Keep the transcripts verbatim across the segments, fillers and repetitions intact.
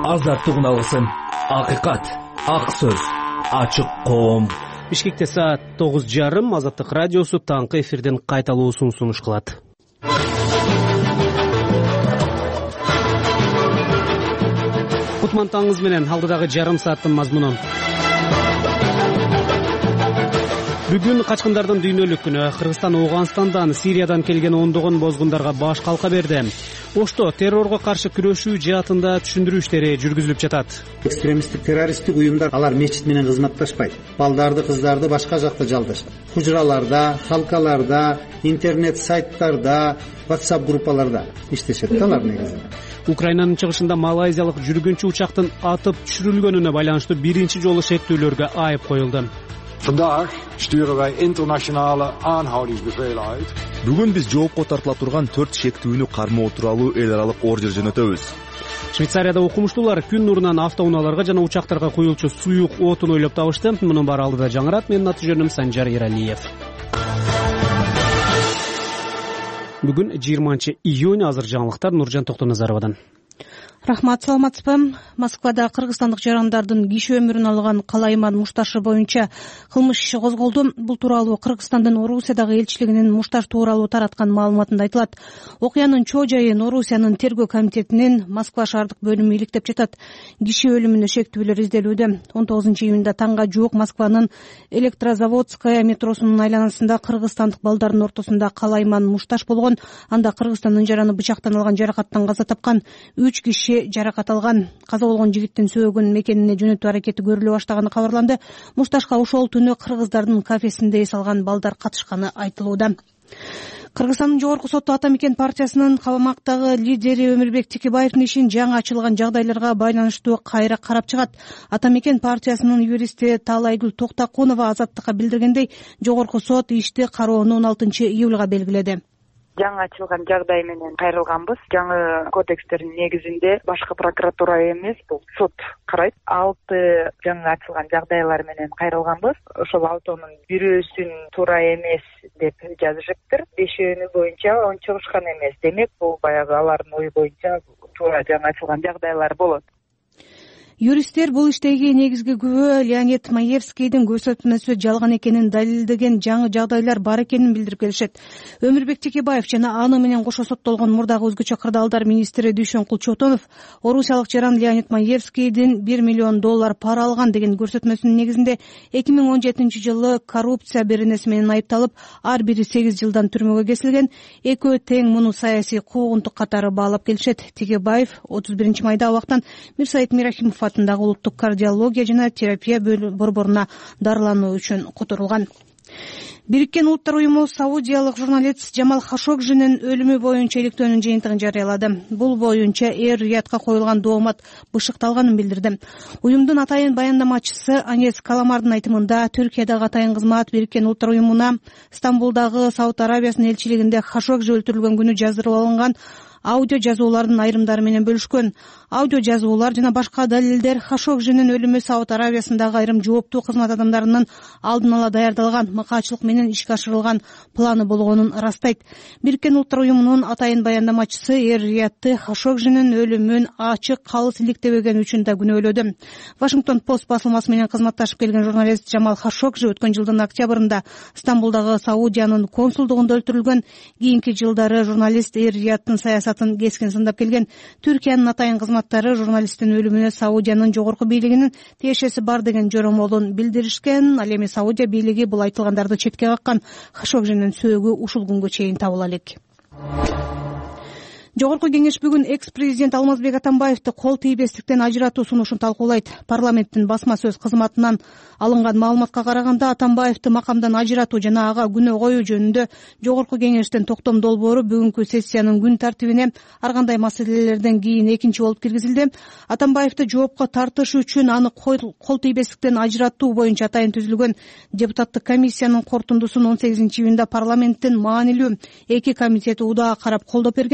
Азаттык үналгысын, акыйкат, ак сөз, ачык коом. Бишкекте саат тогуз жарым. Азаттык радиосу таңкы эфирден кайталуусун сунуш кылат. Кутман таңыңыз менен алдыдагы жарым сааттын мазмунун. Бүгүн качкындардын дүйнөлүк күнү. Кыргызстан Ооганстандан, Сириядан келген ондогон бозгундарга баш калка берди. Ошто террорго каршы күрөшүү жаатында түшүндүрүү иштери жүргүзүлүп жатат. Экстремисттик террористтик уюмдар алар мечит менен кызматташпайт. Балдарды, кыздарды башка жакта жалдашат. Хужраларда, халкаларда, интернет сайттарда, WhatsApp группаларда иштешет да алар негизинен. Украинанын чыгышында малайзиялык жүргүнчү учактын атып түшүрүлгөнүнө байланыштуу биринчи жолу шектүүлөргө айып коюлду. Vandaag sturen wij internationale aanhoudingsbevelen uit. Бүгүн биз жоопко тартыла турган төрт шектүүнү кармоо тууралуу эл аралык ордер жөнөтөбүз. Швейцарияда окумуштуулар күн нурунан автоунааларга жана учактарга куюлчу суюк отун ойлоп табышты. Мунун баары алдыда жаңырат. Менин аты жөнүм Санжар Эралиев. Бүгүн жыйырманчы июнь. Азыр жаңылыктар Нуржан Токтоназаровадан. Рахмат, саламатсызбы? Москвада кыргызстандык жарандардын киши өмүрүн алган Калайман Мушташы боюнча кылмыш иши козголду. Бул тууралуу Кыргызстандын Орусиядагы элчилигинин Мушташ тууралуу тараткан маалыматында айтылат. Окуянын чоо жайын Орусиянын тергөө комитетинин Москва шаардык бөлүмү иликтеп жатат. Киши өлүмүнө шектүүлөр изделүүдө. он тогузунчу июнда таңга жуук Москванын Электрозаводская метросунун айланасында кыргызстандык балдардын ортосунда Калайман Мушташ болгон. Анда Кыргызстандын жараны бычактан алган жаракаттан каза тапкан. үч киши жаракат алган. Каза болгон жигиттин сөөгүн мекенине жөнөтүү аракети көрүлө баштаганы кабарланды. Мушташка ошол түнү кыргыздардын кафесинде эс алган балдар катышканы айтылууда. Кыргызстандын жогорку соту Ата Мекен партиясынын камактагы лидери Өмүрбек Текебаевдин ишин жаңы ачылган жагдайларга байланыштуу кайра карап чыгат. Ата Мекен партиясынын юристи Таалайгүл Токтокунова Азаттыкка билдиргендей, жогорку сот ишти кароону он алтынчы июлга белгиледи. Жаңы ачылган жагдай менен кайрылганбыз. Жаңы кодекстердин негизинде башкы прокуратура эмес, бул сот карайт. Алты жаңы ачылган жагдайлар менен кайрылганбыз. Ошол алтоонун бирөөсүн туура эмес деп жазышыптыр. Бешөөнү боюнча он чыгышкан эмес. Демек, бул баягы алардын ою боюнча туура жаңы ачылган жагдайлар болот. Юристтер бул иштеги негизги күбө Леонид Маевскийдин көрсөтмөсү жалган экенин далилдеген жаңы жагдайлар бар экенин билдирип келишет. Өмүрбек Текебаев жана аны менен кошо соттолгон мурдагы өзгөчө кырдаалдар министри Дүйшөн Кулчотонов орусиялык жаран Леонид Маевскийдин бир миллион доллар пара алган деген көрсөтмөсүнүн негизинде эки миң он жетинчи жылы коррупция беренеси менен айыпталып, ар бири сегиз жылдан түрмөгө кесилген. Экөө тең муну саясий куугунтук катары баалап келишет. Текебаев отуз биринчи майда абактан Мирсайыт Мирахимов атындагы улуттук кардиология жана терапия борборуна дарылануу үчүн которулган. Бириккен Улуттар уюму саудиялык журналист Жамал Хашогжинин өлүмү боюнча иликтөөнүн жыйынтыгын жарыялады. Бул боюнча Эр-Риядка коюлган доомат бышыкталганын билдирди. Уюмдун атайын баяндамачысы Анес Каламардын айтымында, Түркиядагы атайын кызмат Бириккен Улуттар уюмуна Стамбулдагы Сауд Арабиясынын элчилигинде Хашогжи өлтүрүлгөн күнү жаздырып алынган аудио жазуулардын айрымдары менен бөлүшкөн. Аудио жазуулар жана башка далилдер Хашогжинин өлүмү Сауд Арабиясындагы айрым жооптуу кызмат адамдарынын алдын ала даярдалган, мыкаачылык менен ишке ашырылган планы болгонун ырастайт. Бириккен Улуттар уюмунун атайын баяндамачысы Эр-Риядты Хашогжинин өлүмүн ачык калыс иликтебеген үчүн да күнөөлөдү. Вашингтон Пост басылмасы менен кызматташып келген журналист Жамал Хашогжи өткөн жылдын октябрында Стамбулдагы Саудиянын консулдугунда өлтүрүлгөн. Кийинки жылдары журналист Эр-Риядтын саясатын кескин сындап келген. Түркиянын атайын кызматтары журналисттин өлүмүнө Саудиянын жогорку бийлигинин тиешеси бар деген жоромолун билдиришкен. Ал эми Саудия бийлиги бул айтылгандарды четке каккан. Хашогжинин сөөгү ушул күнгө чейин табыла элек. Жогорку кеңеш бүгүн экс-президент Алмазбек Атамбаевди кол тийбестиктен ажыратуу сунушун талкуулайт. Парламенттин басма сөз кызматынан алынган маалыматка караганда, Атамбаевди макамдан ажыратуу жана ага күнөө коюу жөнүндө жогорку кеңештин токтом долбоору бүгүнкү сессиянын күн тартибине ар кандай маселелерден кийин экинчи болуп киргизилди. Атамбаевди жоопко тартыш үчүн аны кол тийбестиктен ажыратуу боюнча атайын түзүлгөн депутаттык комиссиянын корутундусун он сегизинчи июнда парламенттин маанилүү эки комитети удаа карап колдоп берген.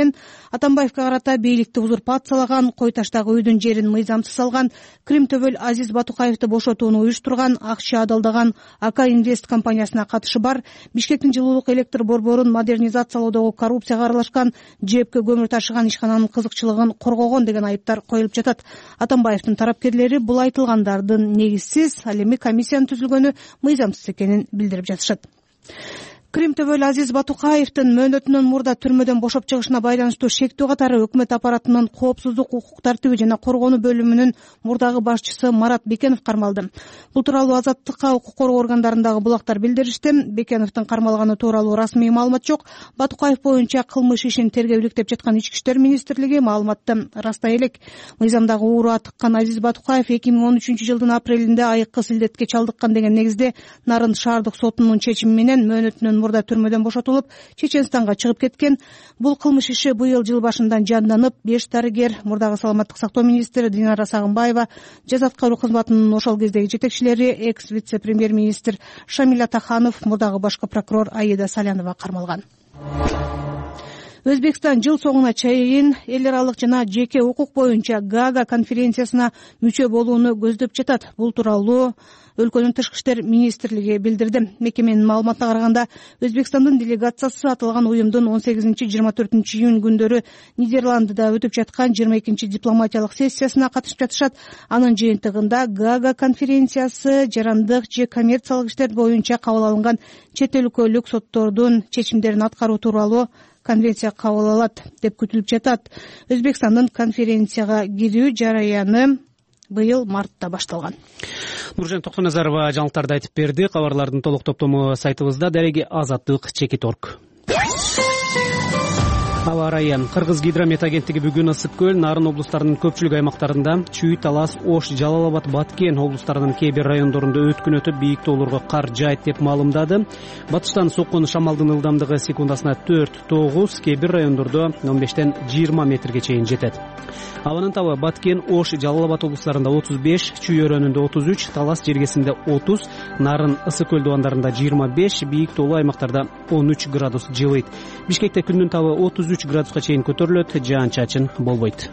Атамбаевга карата бийликти узурпациялаган, кой таштагы үйдүн жерин мыйзамсыз алган, Крим Төбөл Азиз Батукаевди бошотууну уюштурган, акча адалдаган АК Инвест компаниясына катышы бар, Бишкектин жылуулук электр борборун модернизациялоодогу коррупцияга аралашкан, жепке көмүр ташыган ишкананын кызыкчылыгын коргогон деген айыптар коюлуп жатат. Атамбаевдин тарапкерлери бул айтылгандардын негизсиз, ал эми комиссиянын түзүлгөнү мыйзамсыз экенин билдирип жатышат. Крим Төбөл Азиз Батукаевдин мөөнөтүнөн мурда түрмөдөн бошоп чыгышына байланыштуу шектүү катары өкмөт аппаратынын коопсуздук, укук тартиби жана коргонуу бөлүмүнүн мурдагы башчысы Марат Бекенов кармалды. Бул тууралуу Азаттыкка укук коргоо органдарындагы булактар билдиришти. Бекеновдун кармалганы тууралуу расмий маалымат жок. Батукаев боюнча кылмыш ишин тергөөлүк деп жаткан Ички иштер министрлиги маалыматты растай элек. Мыйзамдагы ууруга тыккан Азиз Батукаев эки миң он үчүнчү жылдын апрелинде айыккы силдетке чалдыккан деген негизде Нарын шаардык сотунун чечими менен мөөнөтүнөн мурда түрмөдөн бошотулуп, Чеченстанга чыгып кеткен. Бул кылмыш иши быйыл жыл башынан жанданып, беш дарыгер, мурдагы саламаттык сактоо министри Динара Сагынбаева, жаза аткаруу кызматынын ошол кездеги жетекчилери, экс вице-премьер-министр Шамиль Атаханов, мурдагы башкы прокурор Аида Салянова кармалган. Өзбекстан жыл соңуна чейин эл аралык жана жеке укук боюнча Гаага конференциясына мүчө болууну көздөп жатат. Бул тууралуу өлкөнүн тышкы иштер министрлиги билдирди. Мекеменин маалыматына караганда, Өзбекстандын делегациясы аталган уюмдун он сегизинчи жыйырма төртүнчү июнь күндөрү Нидерландыда өтүп жаткан жыйырма экинчи дипломатиялык сессиясына катышып жатышат. Анын жыйынтыгында Гаага конференциясы жарандык же коммерциялык иштер боюнча кабыл алынган чет өлкөлүк соттордун чечимдерин аткаруу тууралуу конвенция кабыл алат деп күтүлүп жатат. Өзбекстандын конференцияга кирүү жараяны быйыл мартта башталган. Нуржан Токтоназарова жаңылыктарды айтып берди. Кабарлардын толук топтому сайтыбызда, дареги азаттык чекит точка орг. Аба ырайы. Кыргыз гидромет агенттиги бүгүн Ысык көл, Нарын облустарынын көпчүлүк аймактарында, Чүй, Талас, Ош, Жалал Абад, Баткен облустарынын кээ бир райондорунда өткүн өтүп, бийик тоолорго кар жайт деп маалымдады. Батыштан соккон шамалдын ылдамдыгы секундасына төрт тогуз, кээ бир райондордо он бештен жыйырма метрге чейин жетет. Абанын табы Баткен, Ош, Жалал Абад облустарында отуз беш, Чүй өрөөнүндө отуз үч, Талас жергесинде отуз, Нарын, Ысык көл дубандарында жыйырма беш, бийик тоолуу аймактарда он үч градус жылыйт. Бишкекте күндүн табы отуз үч градуска чейин көтөрүлөт, жаан-чачын болбойт.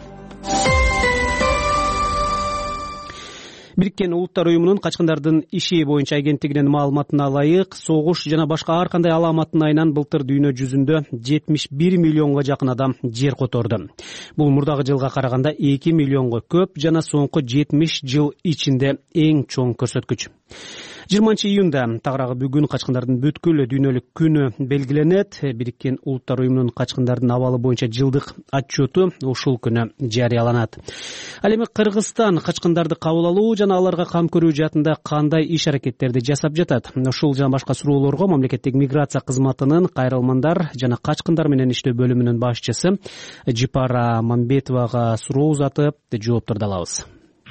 Бириккен Улуттар уюмунун качкындардын иши боюнча агенттигинин маалыматына ылайык, согуш жана башка ар кандай аламаттын айынан былтыр дүйнө жүзүндө жетимиш бир миллионго жакын адам жер которду. Бул мурдагы жылга караганда эки миллионго көп жана соңку жетимиш жыл ичинде эң чоң көрсөткүч. жыйырманчы июнда тагыраагы бүгүн качкындардын бүткүл дүйнөлүк күнү белгиленет. Бириккен Улуттар уюмунун качкындардын абалы боюнча жылдык отчету ушул күнү жарыяланат. Ал эми Кыргызстан качкындарды кабыл алуу жана аларга кам көрүү жаатында кандай иш аракеттерди жасап жатат? Ушул жана башка суроолорго мамлекеттик миграция кызматынын кайрылмандар жана качкындар менен иштөө бөлүмүнүн башчысы Жипара Мамбетовага суроо узатып, жоопторду алабыз.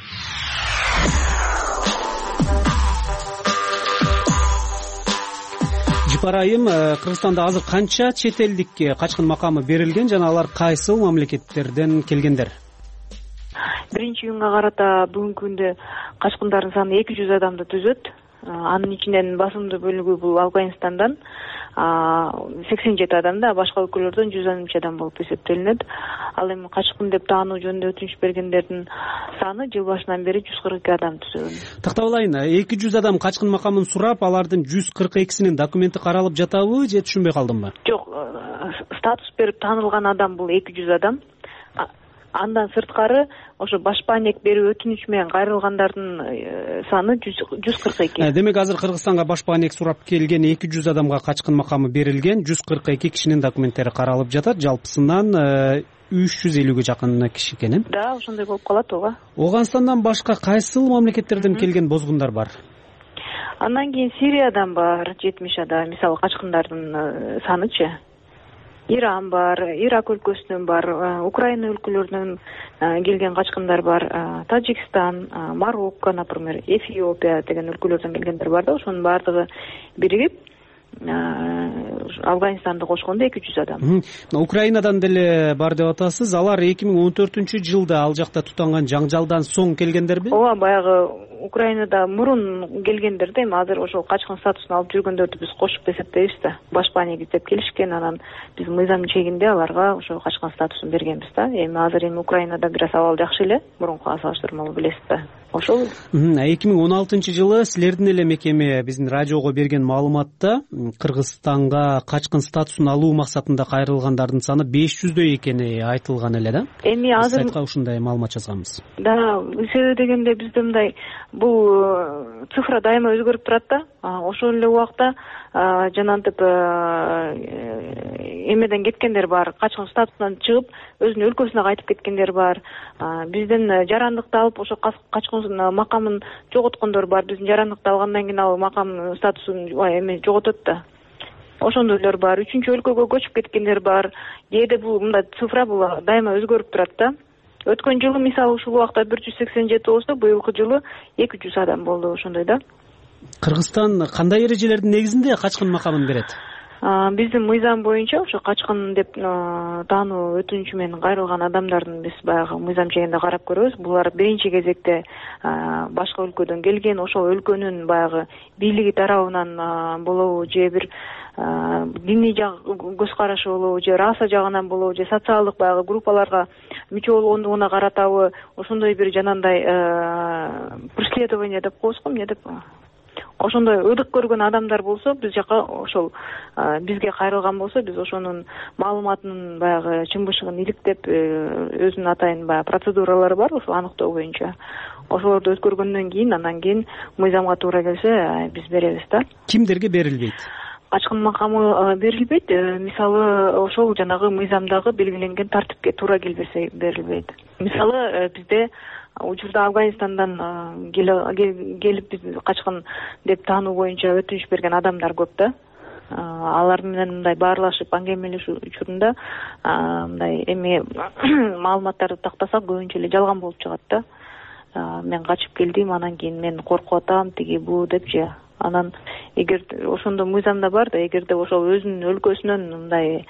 Жипарайым, Кыргызстанда азыр канча чет элдикке качкын макамы берилген жана алар кайсыл мамлекеттерден келгендер? Биринчи июнга карата бүгүнкү күндө качкындардын саны эки жүз адамды түзөт. Анын ичинен басымдуу бөлүгү бул Афганистандан сексен жети адамда, башка өлкөлөрдөн жүз он үч адам болуп эсептелинет. Ал эми качкын деп таануу жөнүндө өтүнүч бергендердин саны жыл башынан бери жүз кырк эки адам түзөгөн. Тактап алайын, эки жүз адам качкын макамын сурап, алардын жүз кырк экисинин документи каралып жатабы же түшүнбөй калдымбы? Жок, статус берип таанылган адам бул эки жүз адам. Андан сырткары ошо баш паек берүү өтүнүч менен кайрылгандардын саны жүз кырк эки. Демек азыр Кыргызстанга баш паек сурап келген эки жүз адамга качкын макамы берилген, жүз кырк эки кишинин документтери каралып жатат. Жалпысынан үч жүз элүүгө жакын киши экен. Да, ошондой болуп калат ооба. Ооганстандан башка кайсыл мамлекеттерден келген бозгундар бар? Андан кийин Сириядан бар жетимиш адам, мисалы качкындардын санычы. Иран бар, Ирак өлкөсүнөн бар, Украина өлкөлөрүнөн келген качкындар бар, Тажикстан, Марокко, например, Эфиопия деген өлкөлөрдөн келгендер бар да, ошонун баардыгы биригип Афганистанды кошкондо эки жүз адам. Украинадан деле бар деп атасыз. Алар эки миң он төртүнчү жылда ал жакта тутанган жаңжалдан соң келгендерби? Ооба, баягы Украинада мурун келгендер да, эми азыр ошол качкын статусун алып жүргөндөрдү биз кошуп эсептейбиз да. Башпа негиздеп келишкен, анан биз мыйзам чегинде аларга ошо качкын статусун бергенбиз да. Эми азыр эми Украинада бир аз абал жакшы эле, мурункуга салыштырмалуу билесиз да. Ошол. эки миң он алтынчы жылы силердин эле мекеме биздин радиого берген маалыматта Кыргызстанга качкын статусун алуу максатында кайрылгандардын саны беш жүздөй экени айтылган эле да. Эми азыр сайтка ушундай маалымат жазганбыз. Да, себеби дегенде бизде мындай бул цифра дайыма өзгөрүп турат да. Ошол эле убакта жанагынтип эмеден кеткендер бар, качкын статусунан чыгып өзүнүн өлкөсүнө кайтып кеткендер бар. Бизден жарандыкты алып ошо качкын макамын жоготкондор бар. Биздин жарандыкты алгандан кийин ал макам статусун эме жоготот да. Ошондойлор бар. Үчүнчү өлкөгө көчүп кеткендер бар. Кээде бул мындай цифра бул дайыма өзгөрүп турат да. Өткөн жылы мисалы ушул убакта бир жүз сексен жети болсо, быйылкы жылы эки жүз адам болду, ошондой да. Кыргызстан кандай эрежелердин негизинде качкын макамын берет? Биздин мыйзам боюнча ошо качкын деп таануу өтүнүчү менен кайрылган адамдардын биз баягы мыйзам чегинде карап көрөбүз. Булар биринчи кезекте башка өлкөдөн келген, ошол өлкөнүн баягы бийлиги тарабынан болобу, же бир диний көз карашы болобу, же раса жагынан болобу, же социалдык баягы группаларга мүчө болгондугуна каратабы, ошондой бир жанандай преследование деп коебузго, эмне деп ошондой ыдык көргөн адамдар болсо, биз жака ошол бизге кайрылган болсо, биз ошонун маалыматынын баягы чын бышыгын иликтеп, өзүнүн атайын баягы процедуралары бар, ошол аныктоо боюнча. Ошолорду өткөргөндөн кийин, андан кийин мыйзамга туура келсе, биз беребиз да. Кимдерге берилбейт? Качкын макамы берилбейт. Мисалы, ошол жанагы мыйзамдагы белгиленген тартипке туура келбесе берилбейт. Мисалы, бизде учурда Афганистандан келип биз качкын деп таануу боюнча өтүнүч берген адамдар көп да. Алар менен мындай баарлашып аңгемелешүү учурунда мындай эми маалыматтарды тактасак көбүнчө эле жалган болуп чыгат да. Мен качып келдим, анан кийин мен коркуп атам, тиги бу деп же. Анан эгер ошондо мыйзамда бар да, эгерде ошол өзүнүн өлкөсүнөн мындай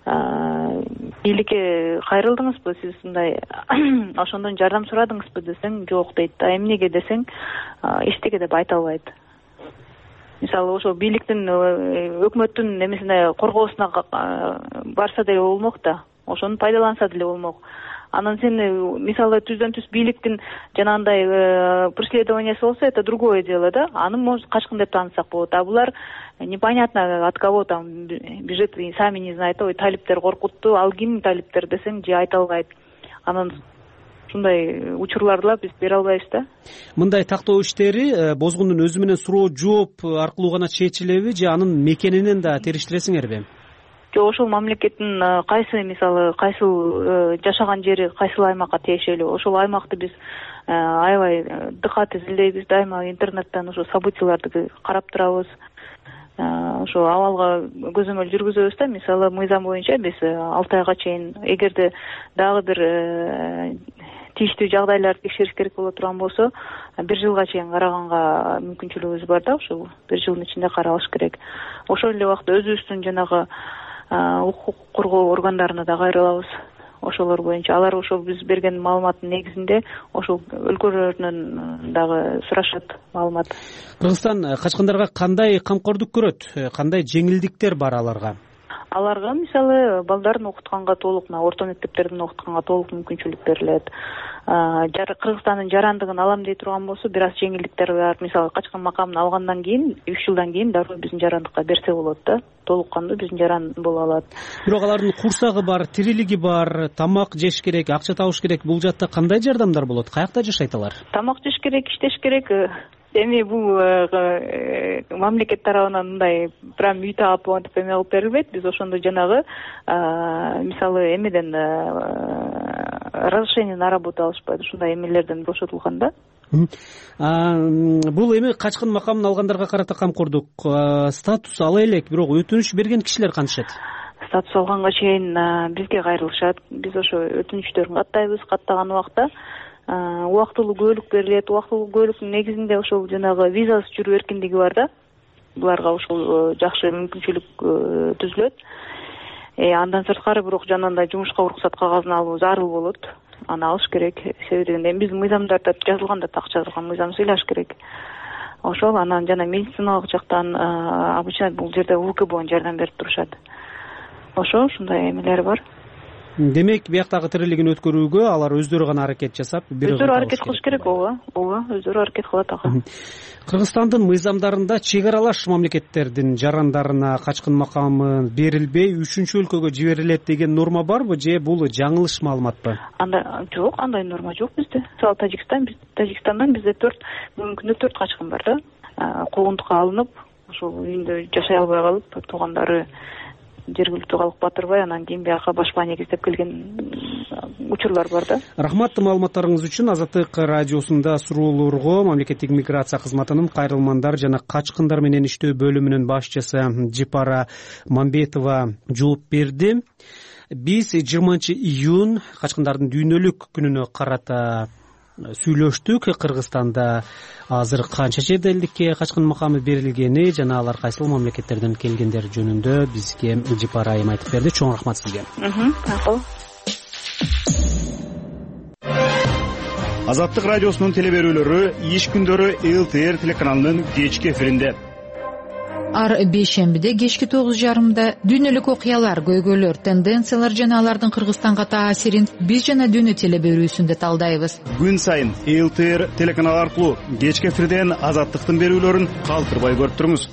бийликке кайрылдыңызбы, сиз мындай ошондон жардам сурадыңызбы десең, жок дейт да. Эмнеге десең, эчтеке деп айта албайт. Мисалы, ошол бийликтин, өкмөттүн эмесине коргоосуна барса деле болмок да. Ошону пайдаланса деле болмок. Анан сен, мисалы, түздөн түз бийликтин жанагындай преследованиясы болсо, это другое дело, да. Аны может качкын деп таанысак болот. А булар непонятно от кого там бежит, сами не знают. Ой, талиптер коркутту, ал ким талиптер десең, же айта албайт. Анан ушундай учурларды биз бере албайбыз да. Мындай тактоо иштери бозгундун өзү менен суроо жооп аркылуу гана чечилеби, же анын мекенинен да териштиресиңерби? Жок, ошол мамлекеттин кайсы, мисалы, кайсыл жашаган жери, кайсыл аймакка тиешелүү, ошол аймакты биз аябай дыкат изилдейбиз, дайыма интернеттен ошо событияларды карап турабыз. Ошо абалга көзөмөл жүргүзөбүз да. Мисалы, мыйзам боюнча биз алты айга чейин, эгерде дагы бир тийиштүү жагдайларды текшериш керек боло турган болсо, бир жылга чейин караганга мүмкүнчүлүгүбүз бар да. Ошол бир жылдын ичинде каралыш керек. Ошол эле убакта өзүбүздүн жанагы укук коргоо органдарына да кайрылабыз. Ошолор боюнча алар ошол биз берген маалыматтын негизинде ошол өлкөлөрүнөн дагы сурашат маалымат. Кыргызстан качкындарга кандай камкордук көрөт? Кандай жеңилдиктер бар аларга? Аларга мисалы балдарын окутканга толук, орто мектептерден окутканга толук мүмкүнчүлүк берилет. Кыргызстандын жарандыгын алам дей турган болсо, бир аз жеңилдиктер бар. Мисалы, качкын макамын алгандан кийин, үч жылдан кийин дароо биздин жарандыкка берсе болот да. Толук кандуу биздин жаран боло алат. Бирок алардын курсагы бар, тирилиги бар, тамак жеш керек, акча табыш керек. Бул жакта кандай жардамдар болот? Каякта жашайт алар? Тамак жеш керек, иштеш керек. Эми бул мамлекет тарабынан мындай прям үй таап антип эме кылып берилбейт. Биз ошондо жанагы мисалы эмеден разрешение на работу алышпайт. Ушундай эмелерден бошотулган да. Бул эми качкын макамын алгандарга карата камкордук статус ала элек, бирок өтүнүч берген кишилер кантишет? Статус алганга чейин бизге кайрылышат. Биз ошо өтүнүчтөрүн каттайбыз. Каттаган убакта убактылуу көөлүк берилет. Убактылуу көөлүктүн негизинде ошол жанагы визасыз жүрүү эркиндиги бар да. буларга ушул жакшы мүмкүнчүлүк түзүлөт. Андан сырткары бирок жанагындай жумушка уруксат кагазын алуу зарыл болот. Аны алыш керек. Себеби дегенде биздин мыйзамдарда жазылган да так жазылган мыйзам сыйлаш керек. Ошол анан жана медициналык жактан обычно бул жерде У К Б жардам берип турушат. Ошо ушундай эмелер бар. Демек, бияктагы тирилигин өткөрүүгө алар өздөрү гана аракет жасап, өздөрү аракет кылыш керек. ооба, ооба, өздөрү аракет кылат ага. Кыргызстандын мыйзамдарында чек аралаш мамлекеттердин жарандарына качкын макамы берилбей, үчүнчү өлкөгө жиберилет деген норма барбы, же бул жаңылыш маалыматпы? Анда жок, андай норма жок бизде. Мисалы Тажикстан, Тажикстандан бизде төрт бүгүнкү төрт качкын бар да. Куугунтукка алынып, ошол үйүндө жашай албай калып, туугандары жергиликтүү калып батырбай, анан кийин бияка башка негиздеп келген учурлар бар да. Рахмат маалыматтарыңыз үчүн. Азаттык радиосунда суроолорго мамлекеттик миграция кызматынын кайрылмандар жана качкындар менен иштөө бөлүмүнүн башчысы Жипара Мамбетова жооп берди. Биз жыйырманчы июнь качкындардын дүйнөлүк күнүнө карата сүйлөштүк. Кыргызстанда азыр канча жерде элдикке качкын макамы берилгени жана алар кайсыл мамлекеттерден келгендери жөнүндө бизге Жипара айым айтып берди. Чоң рахмат сизге. Рахмат. Азаттык радиосунун телеберүүлөрү иш күндөрү Л Т Р телеканалынын кечки эфиринде. Ар бейшембиде кечки тогуз жарымда дүйнөлүк окуялар, көйгөйлөр, тенденциялар жана алардын Кыргызстанга таасирин биз жана дүйнө телеберүүсүндө талдайбыз. Күн сайын Л Т Р телеканалы аркылуу кечки эфирден Азаттыктын берүүлөрүн калтырбай көрүп туруңуз.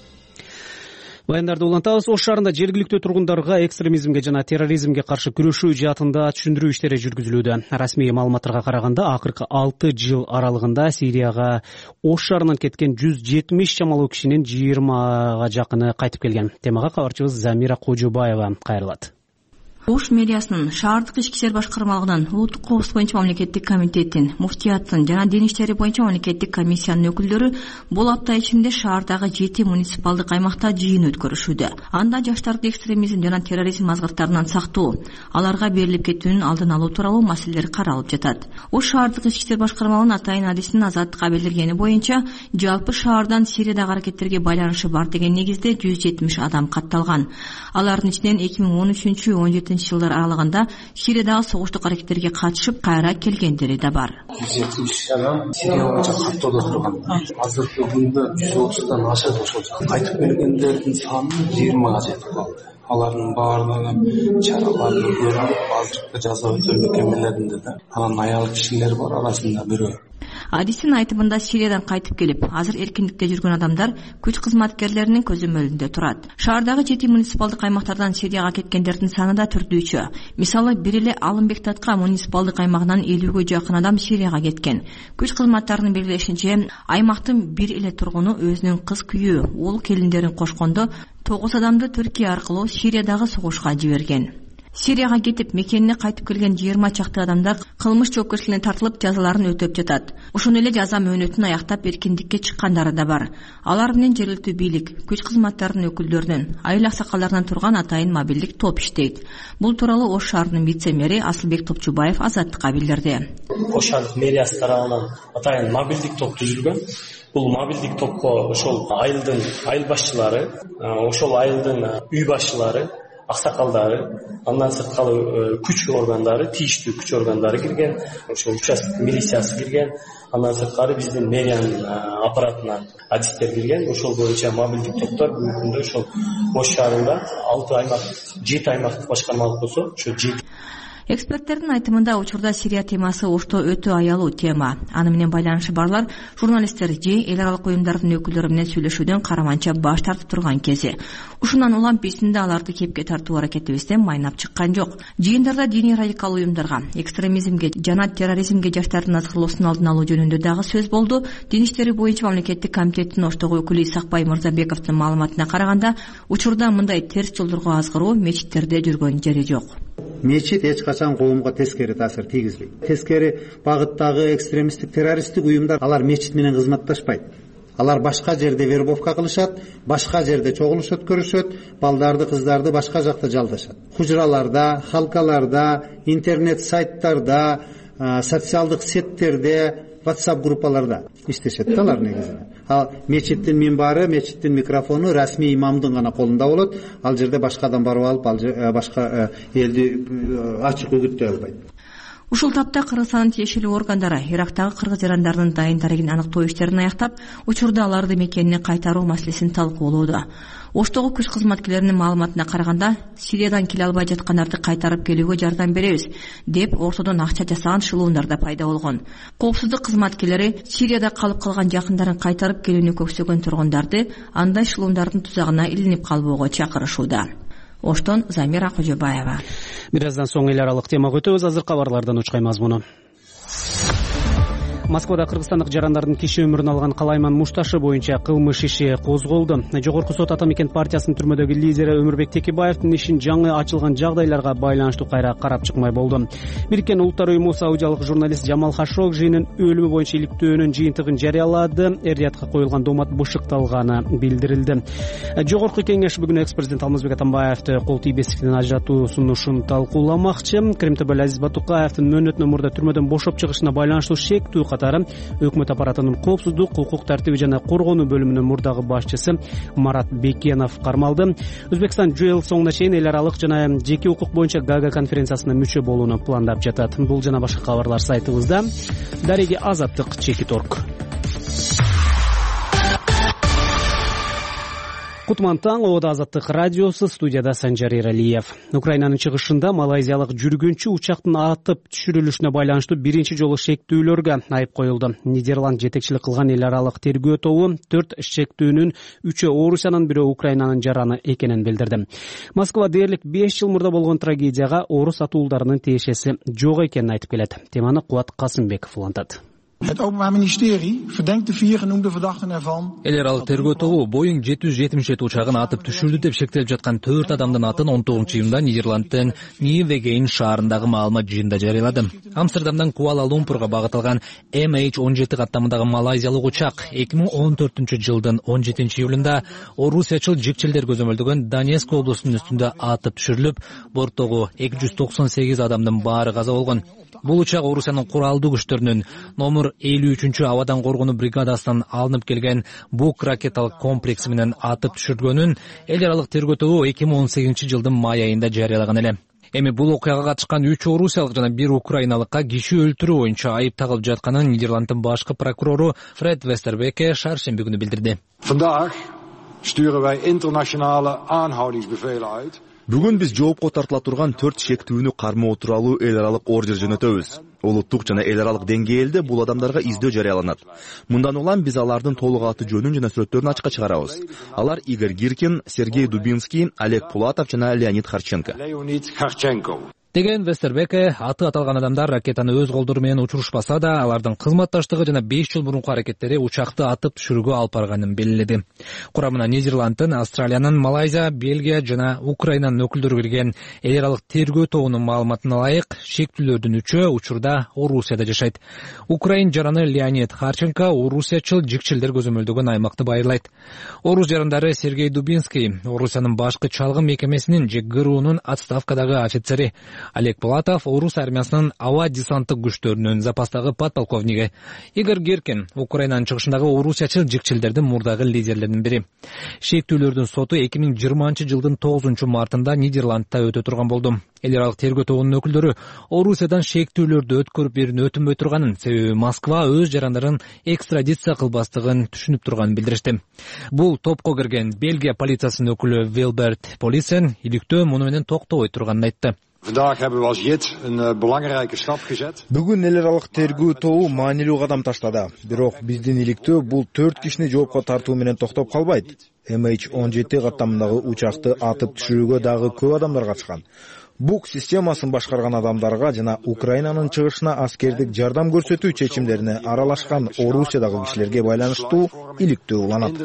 Баяндарды улантабыз. Ош шаарында жергиликтүү тургундарга экстремизмге жана терроризмге каршы күрөшүү жаатында түшүндүрүү иштери жүргүзүлүүдө. Расмий маалыматтарга караганда, акыркы алты жыл аралыгында Сирияга Ош шаарынан кеткен жүз жетимиш чамалуу кишинин жыйырмага жакыны кайтып келген. Темага кабарчыбыз Замира Кожубаева кайрылат. Ош мэриясынын шаардык ички иштер башкармалыгынын улуттук коопсуздук боюнча мамлекеттик комитеттин, муфтияттын жана дин иштери боюнча мамлекеттик комиссиянын өкүлдөрү бул апта ичинде шаардагы жети муниципалдык аймакта жыйын өткөрүшүүдө. Анда жаштарды экстремизм жана терроризм азгырттарынан сактоо, аларга берилип кетүүнүн алдын алуу тууралуу маселелер каралып жатат. Ош шаардык ички иштер башкармалыгынын атайын адисинин Азаттыкка билдиргени боюнча, жалпы шаардан Сириядагы аракеттерге байланышы бар деген негизде жүз жетимиш адам катталган. Алардын ичинен эки миң он үчүнчү он жетинчи жылдар аралыгында Сириядагы согуштук аракеттерге катышып, кайра келгендери да бар. жүз жетимиш адам Сирия боюнча каттоодо турган. Азыркы күндө жүз отуздан ашат ошол кайтып келгендердин саны жыйырмага жетип калды. Алардын баардыгы чараларды көрүп, азыркы жаза өтөө мекемелеринде да анан аял кишилер бар, арасында бирөө. Адистин айтымында Сириядан кайтып келип, азыр эркиндикте жүргөн адамдар күч кызматкерлеринин көзөмөлүндө турат. Шаардагы жети муниципалдык аймактардан Сирияга кеткендердин саны да түрдүүчө. Мисалы, бир эле Алымбек Татка муниципалдык аймагынан элүүгө жакын адам Сирияга кеткен. Күч кызматтарынын белгилешинче, аймактын бир эле тургуну өзүнүн кыз күйөө, уул келиндерин кошкондо тогуз адамды Түркия аркылуу Сириядагы согушка жиберген. Сирияга кетип, мекенине кайтып келген жыйырма чакты адамдар кылмыш жоопкерчилигине тартылып, жазаларын өтөп жатат. Ошону эле жаза мөөнөтүн аяктап эркиндикке чыккандары да бар. Алар менен жергиликтүү бийлик, күч кызматтарынын өкүлдөрүнүн, айыл аксакалдарынан турган атайын мобилдик топ иштейт. Бул тууралуу Ош шаарынын вице-мэри Асылбек Топчубаев Азаттыкка билдирди. Ош шаардык мэриясы тарабынан атайын мобилдик топ түзүлгөн. Бул мобилдик топко ошол айылдын айыл башчылары, ошол айылдын үй башчылары, аксакалдары, андан сырткары күч органдары, тийиштүү күч органдары кирген, ошол участок милициясы кирген, андан сырткары биздин мэриянын аппаратынан адистер кирген. Ошол боюнча мобилдик топтор бүгүнкү күндө ошол Ош шаарында алты аймак, жети аймактык башкармалык болсо, ошо жети. Эксперттердин айтымында учурда Сирия темасы Ошто өтө аялуу тема. Аны менен байланышы барлар журналисттер же эл аралык уюмдардын өкүлдөрү менен сүйлөшүүдөн караманча баш тартып турган кези. Ушундан улам биздин да аларды кепке тартуу аракетибизден майнап чыккан жок. Жыйындарда диний радикал уюмдарга, экстремизмге жана терроризмге жаштардын азгырлоосун алдын алуу жөнүндө дагы сөз болду. Дин иштери боюнча мамлекеттик комитеттин Оштогу өкүлү Исакбай Мырзабековдун маалыматына караганда, учурда мындай терс жолдорго азгыруу мечиттерде жүргөн жери жок. Мечит эч качан коомго тескери таасир тийгизбейт. Тескери багыттагы экстремисттик террористтик уюмдар алар мечит менен кызматташпайт. Алар башка жерде вербовка кылышат, башка жерде чогулуш өткөрүшөт, балдарды, кыздарды башка жакта жалдашат. Хужраларда, халкаларда, интернет сайттарда, социалдык сеттерде, WhatsApp группаларда иштешет да алар негизинен. ал мечиттин минбары, мечиттин микрофону расмий имамдын гана колунда болот. Ал жерде башка адам барып алып, ал башка элди ачык үгүттөй албайт. Ушул тапта Кыргызстандын тиешелүү органдары Ирактагы кыргыз жарандардын дайын дарегин аныктоо иштерин аяктап, учурда аларды мекенине кайтаруу маселесин талкуулоодо. Оштогу күч кызматкерлеринин маалыматына караганда, Сириядан келе албай жаткандарды кайтарып келүүгө жардам беребиз деп ортодон акча жасаган шылуундар да пайда болгон. Коопсуздук кызматкерлери Сирияда калып калган жакындарын кайтарып келүүнү көксөгөн тургундарды андай шылуундардын тузагына илинип калбоого чакырышууда. Оштон Замира Кожобаева. Бир аздан соң эл аралык темага өтөбүз. Азыр кабарлардан учкай мазмуну. Москвада кыргызстандык жарандардын киши өмүрүн алган Калайман Мушташы боюнча кылмыш иши козголду. Жогорку сот Ата Мекен партиясынын түрмөдөгү лидери Өмүрбек Текебаевдин ишин жаңы ачылган жагдайларга байланыштуу кайра карап чыкмай болду. Бириккен Улуттар уюму саудиялык журналист Жамал Хашогжинин өлүмү боюнча иликтөөнүн жыйынтыгын жарыялады. Эр-Риядка коюлган домат бушукталганы билдирилди. Жогорку кеңеш бүгүн экс-президент Алмазбек Атамбаевди кол тийбестиктен ажыратуу сунушун талкууламакчы. Крим Т Б Азиз Батукаевдин мөөнөтүнөн мурда түрмөдөн бошоп чыгышына байланыштуу шектүү катары өкмөт аппаратынын коопсуздук, укук тартиби жана коргонуу бөлүмүнүн мурдагы башчысы Марат Бекенов кармалды. Өзбекстан жыл соңуна чейин эл аралык жана жеке укук боюнча Гага конференциясына мүчө болууну пландап жатат. Бул жана башка кабарлар сайтыбызда. Дареги Азаттык чекит точка орг. Кутман таң, Ода Азаттык радиосу, студияда Санжар Эралиев. Украинанын чыгышында малайзиялык жүргүнчү учактын атып түшүрүлүшүнө байланыштуу биринчи жолу шектүүлөргө айып коюлду. Нидерланд жетекчилик кылган эл аралык тергөө тобу төрт шектүүнүн үчөө Орусиянын, бирөө Украинанын жараны экенин билдирди. Москва дээрлик беш жыл мурда болгон трагедияга орус атуулдарынын тиешеси жок экенин айтып келет. Теманы Кубат Касымбеков улантат. Het Openbaar Ministerie verdenkt de vier genoemde verdachten ervan. Эл аралык тергөө тобу Boeing жети жүз жетимиш жети учагын атып түшүрдү деп шектелип жаткан төрт адамдын атын он тогузунчу июнда Нидерландтын Ньювеген шаарындагы маалымат жыйынында жарыялады. Амстердамдан Куала-Лумпурга багытталган эм эйч он жети каттамындагы малайзиялык учак эки миң он төртүнчү жылдын он жетинчи июлунда орусиячыл жикчилдер көзөмөлдөгөн Донецк облусунун үстүндө атып түшүрүлүп, борттогу эки жүз токсон сегиз адамдын баары каза болгон. Бул учак Орусиянын куралдуу күчтөрүнүн номер элүү үчүнчү абадан коргонуу бригадасынан алынып келген Бук ракеталык комплекси менен атып түшүрүлгөнүн эл аралык тергөө тобу эки миң он сегизинчи жылдын май айында жарыялаган эле. Эми бул окуяга катышкан үч орусиялык жана бир украиналыкка киши өлтүрүү боюнча айып тагылып жатканын Нидерланддын башкы прокурору Фред Вестербеке шаршемби күнү билдирди. Vandaag sturen wij internationale aanhoudingsbevelen uit. Бүгүн биз жоопко тартыла турган төрт шектүүнү кармоо тууралуу эл аралык ордер жөнөтөбүз. Улуттук жана эл аралык деңгээлде бул адамдарга издөө жарыяланат. Мындан улам биз алардын толук аты жөнүн жана сүрөттөрүн ачыкка чыгарабыз. Алар Игорь Гиркин, Сергей Дубинский, Олег Пулатов жана Леонид Харченко. Деген Вестербеке аты аталган адамдар ракетаны өз колдору менен учурушпаса да, алардын кызматташтыгы жана беш жыл мурунку аракеттери учакты атып түшүрүүгө алып барганын белгиледи. Курамына Нидерландтын, Австралиянын, Малайзия, Бельгия жана Украинанын өкүлдөрү кирген эл аралык тергөө тобунун маалыматына ылайык, шектүүлөрдүн үчөө учурда Орусияда жашайт. Украин жараны Леонид Харченко орусиячыл жикчилдер көзөмөлдөгөн аймакты байырлайт. Орус жарандары Сергей Дубинский, Орусиянын башкы чалгын мекемесинин ЖГРУнун отставкадагы офицери, Олег Пулатов орус армиясынын аба десанттык күчтөрүнүн запастагы подполковниги, Игорь Гиркин Украинанын чыгышындагы орусиячыл жикчилдердин мурдагы лидерлеринин бири. Шектүүлөрдүн соту эки миң жыйырманчы жылдын тогузунчу мартында Нидерландта өтө турган болду. Эл аралык тергөө тобунун өкүлдөрү Орусиядан шектүүлөрдү өткөрүп берүүнү өтүнбөй турганын, себеби Москва өз жарандарын экстрадиция кылбастыгын түшүнүп турганын билдиришти. Бул топко кирген Бельгия полициясынын өкүлү Вилберт Полисен иликтөө муну менен токтобой турганын айтты. Vandaag hebben we als J I T een uh, belangrijke stap gezet. Бүгүн эл аралык тергөө тобу маанилүү кадам таштады. Бирок биздин иликтөө бул төрт кишини жоопко тартуу менен токтоп калбайт. эм эйч он жети каттамындагы учакты атып түшүрүүгө дагы көп адамдар катышкан. Бук системасын башкарган адамдарга жана Украинанын чыгышына аскердик жардам көрсөтүү чечимдерине аралашкан Орусиядагы кишилерге байланыштуу иликтөө уланат.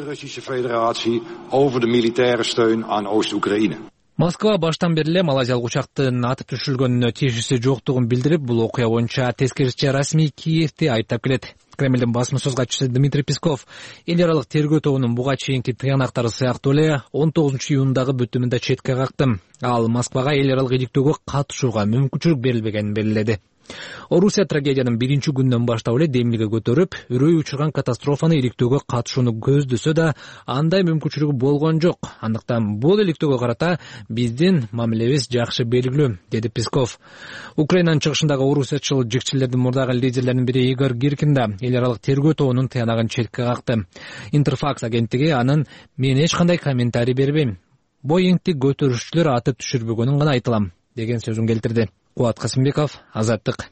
Москва баштан бери эле малайзиялык учактын атып түшүрүлгөнүнө тиешеси жоктугун билдирип, бул окуя боюнча тескерисинче расмий Киевди айыптап келет. Кремлдин басма сөз катчысы Дмитрий Песков эл аралык тергөө тобунун буга чейинки тыянактары сыяктуу эле он тогузунчу июндагы бүтүмүндө четке какты. Ал Москвага эл аралык иликтөөгө катышууга мүмкүнчүлүк берилбегенин белгиледи. Орусия трагедиянын биринчи күнүнөн баштап эле демилге көтөрүп, үрөй учурган катастрофаны иликтөөгө катышууну көздөсө да, андай мүмкүнчүлүгү болгон жок. Андыктан бул иликтөөгө карата биздин мамилебиз жакшы белгилүү, деди Песков. Украинанын чыгышындагы орусиячыл жикчилердин мурдагы лидерлеринин бири Игорь Гиркин да эл аралык тергөө тобунун тыянагын четке какты. Интерфакс агенттиги анын мен эч кандай комментарий бербейм. Боингти көтөрүшчүлөр атып түшүрбөгөнүн гана айтылам, деген сөзүн келтирди. Кубат Касымбеков, Азаттык.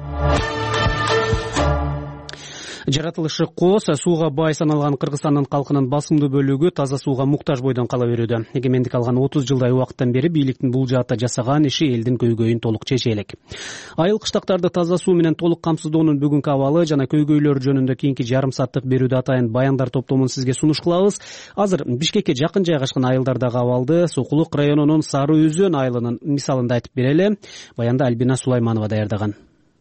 Жаратылышы кос, сууга бай саналган Кыргызстандын калкынын басымдуу бөлүгү таза сууга муктаж бойдон кала берүүдө. Эгемендик алган отуз жылдай убакыттан бери бийликтин бул жаатта жасаган иши элдин көйгөйүн толук чече элек. Айыл кыштактарды таза суу менен толук камсыздоонун бүгүнкү абалы жана көйгөйлөр жөнүндө кийинки жарым сааттык берүүдө атайын баяндар топтомун сизге сунуш кылабыз. Азыр Бишкекке жакын жайгашкан айылдардагы абалды Сокулук районунун Сары Өзөн айылынын мисалында айтып берели. Баянда Альбина Сулайманова даярдаган.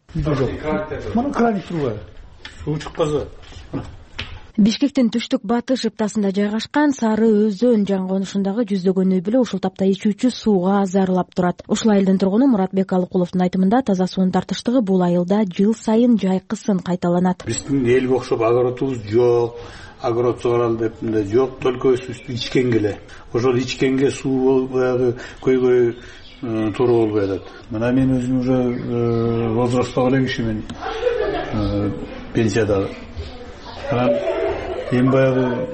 Мына краник турбайбы? Суу чыкпаса. Бишкектин түштүк батыш ыптасында жайгашкан Сары Өзөн жан конушундагы жүздөгөн үй бүлө ушул тапта ичүүчү сууга зарлап турат. Ушул айылдын тургуну Муратбек Алыкуловдун айтымында таза суунун тартыштыгы бул айылда жыл сайын жайкысын кайталанат. Биздин элге окшоп огородубуз жок, огород сугаралы деп мындай жок, только суусу ичкенге эле. Ошол ичкенге суу баягы көйгөй туура болбой атат. Мына мен өзүм уже возрастта эле кишимен, пенсияда. Анан эми баягы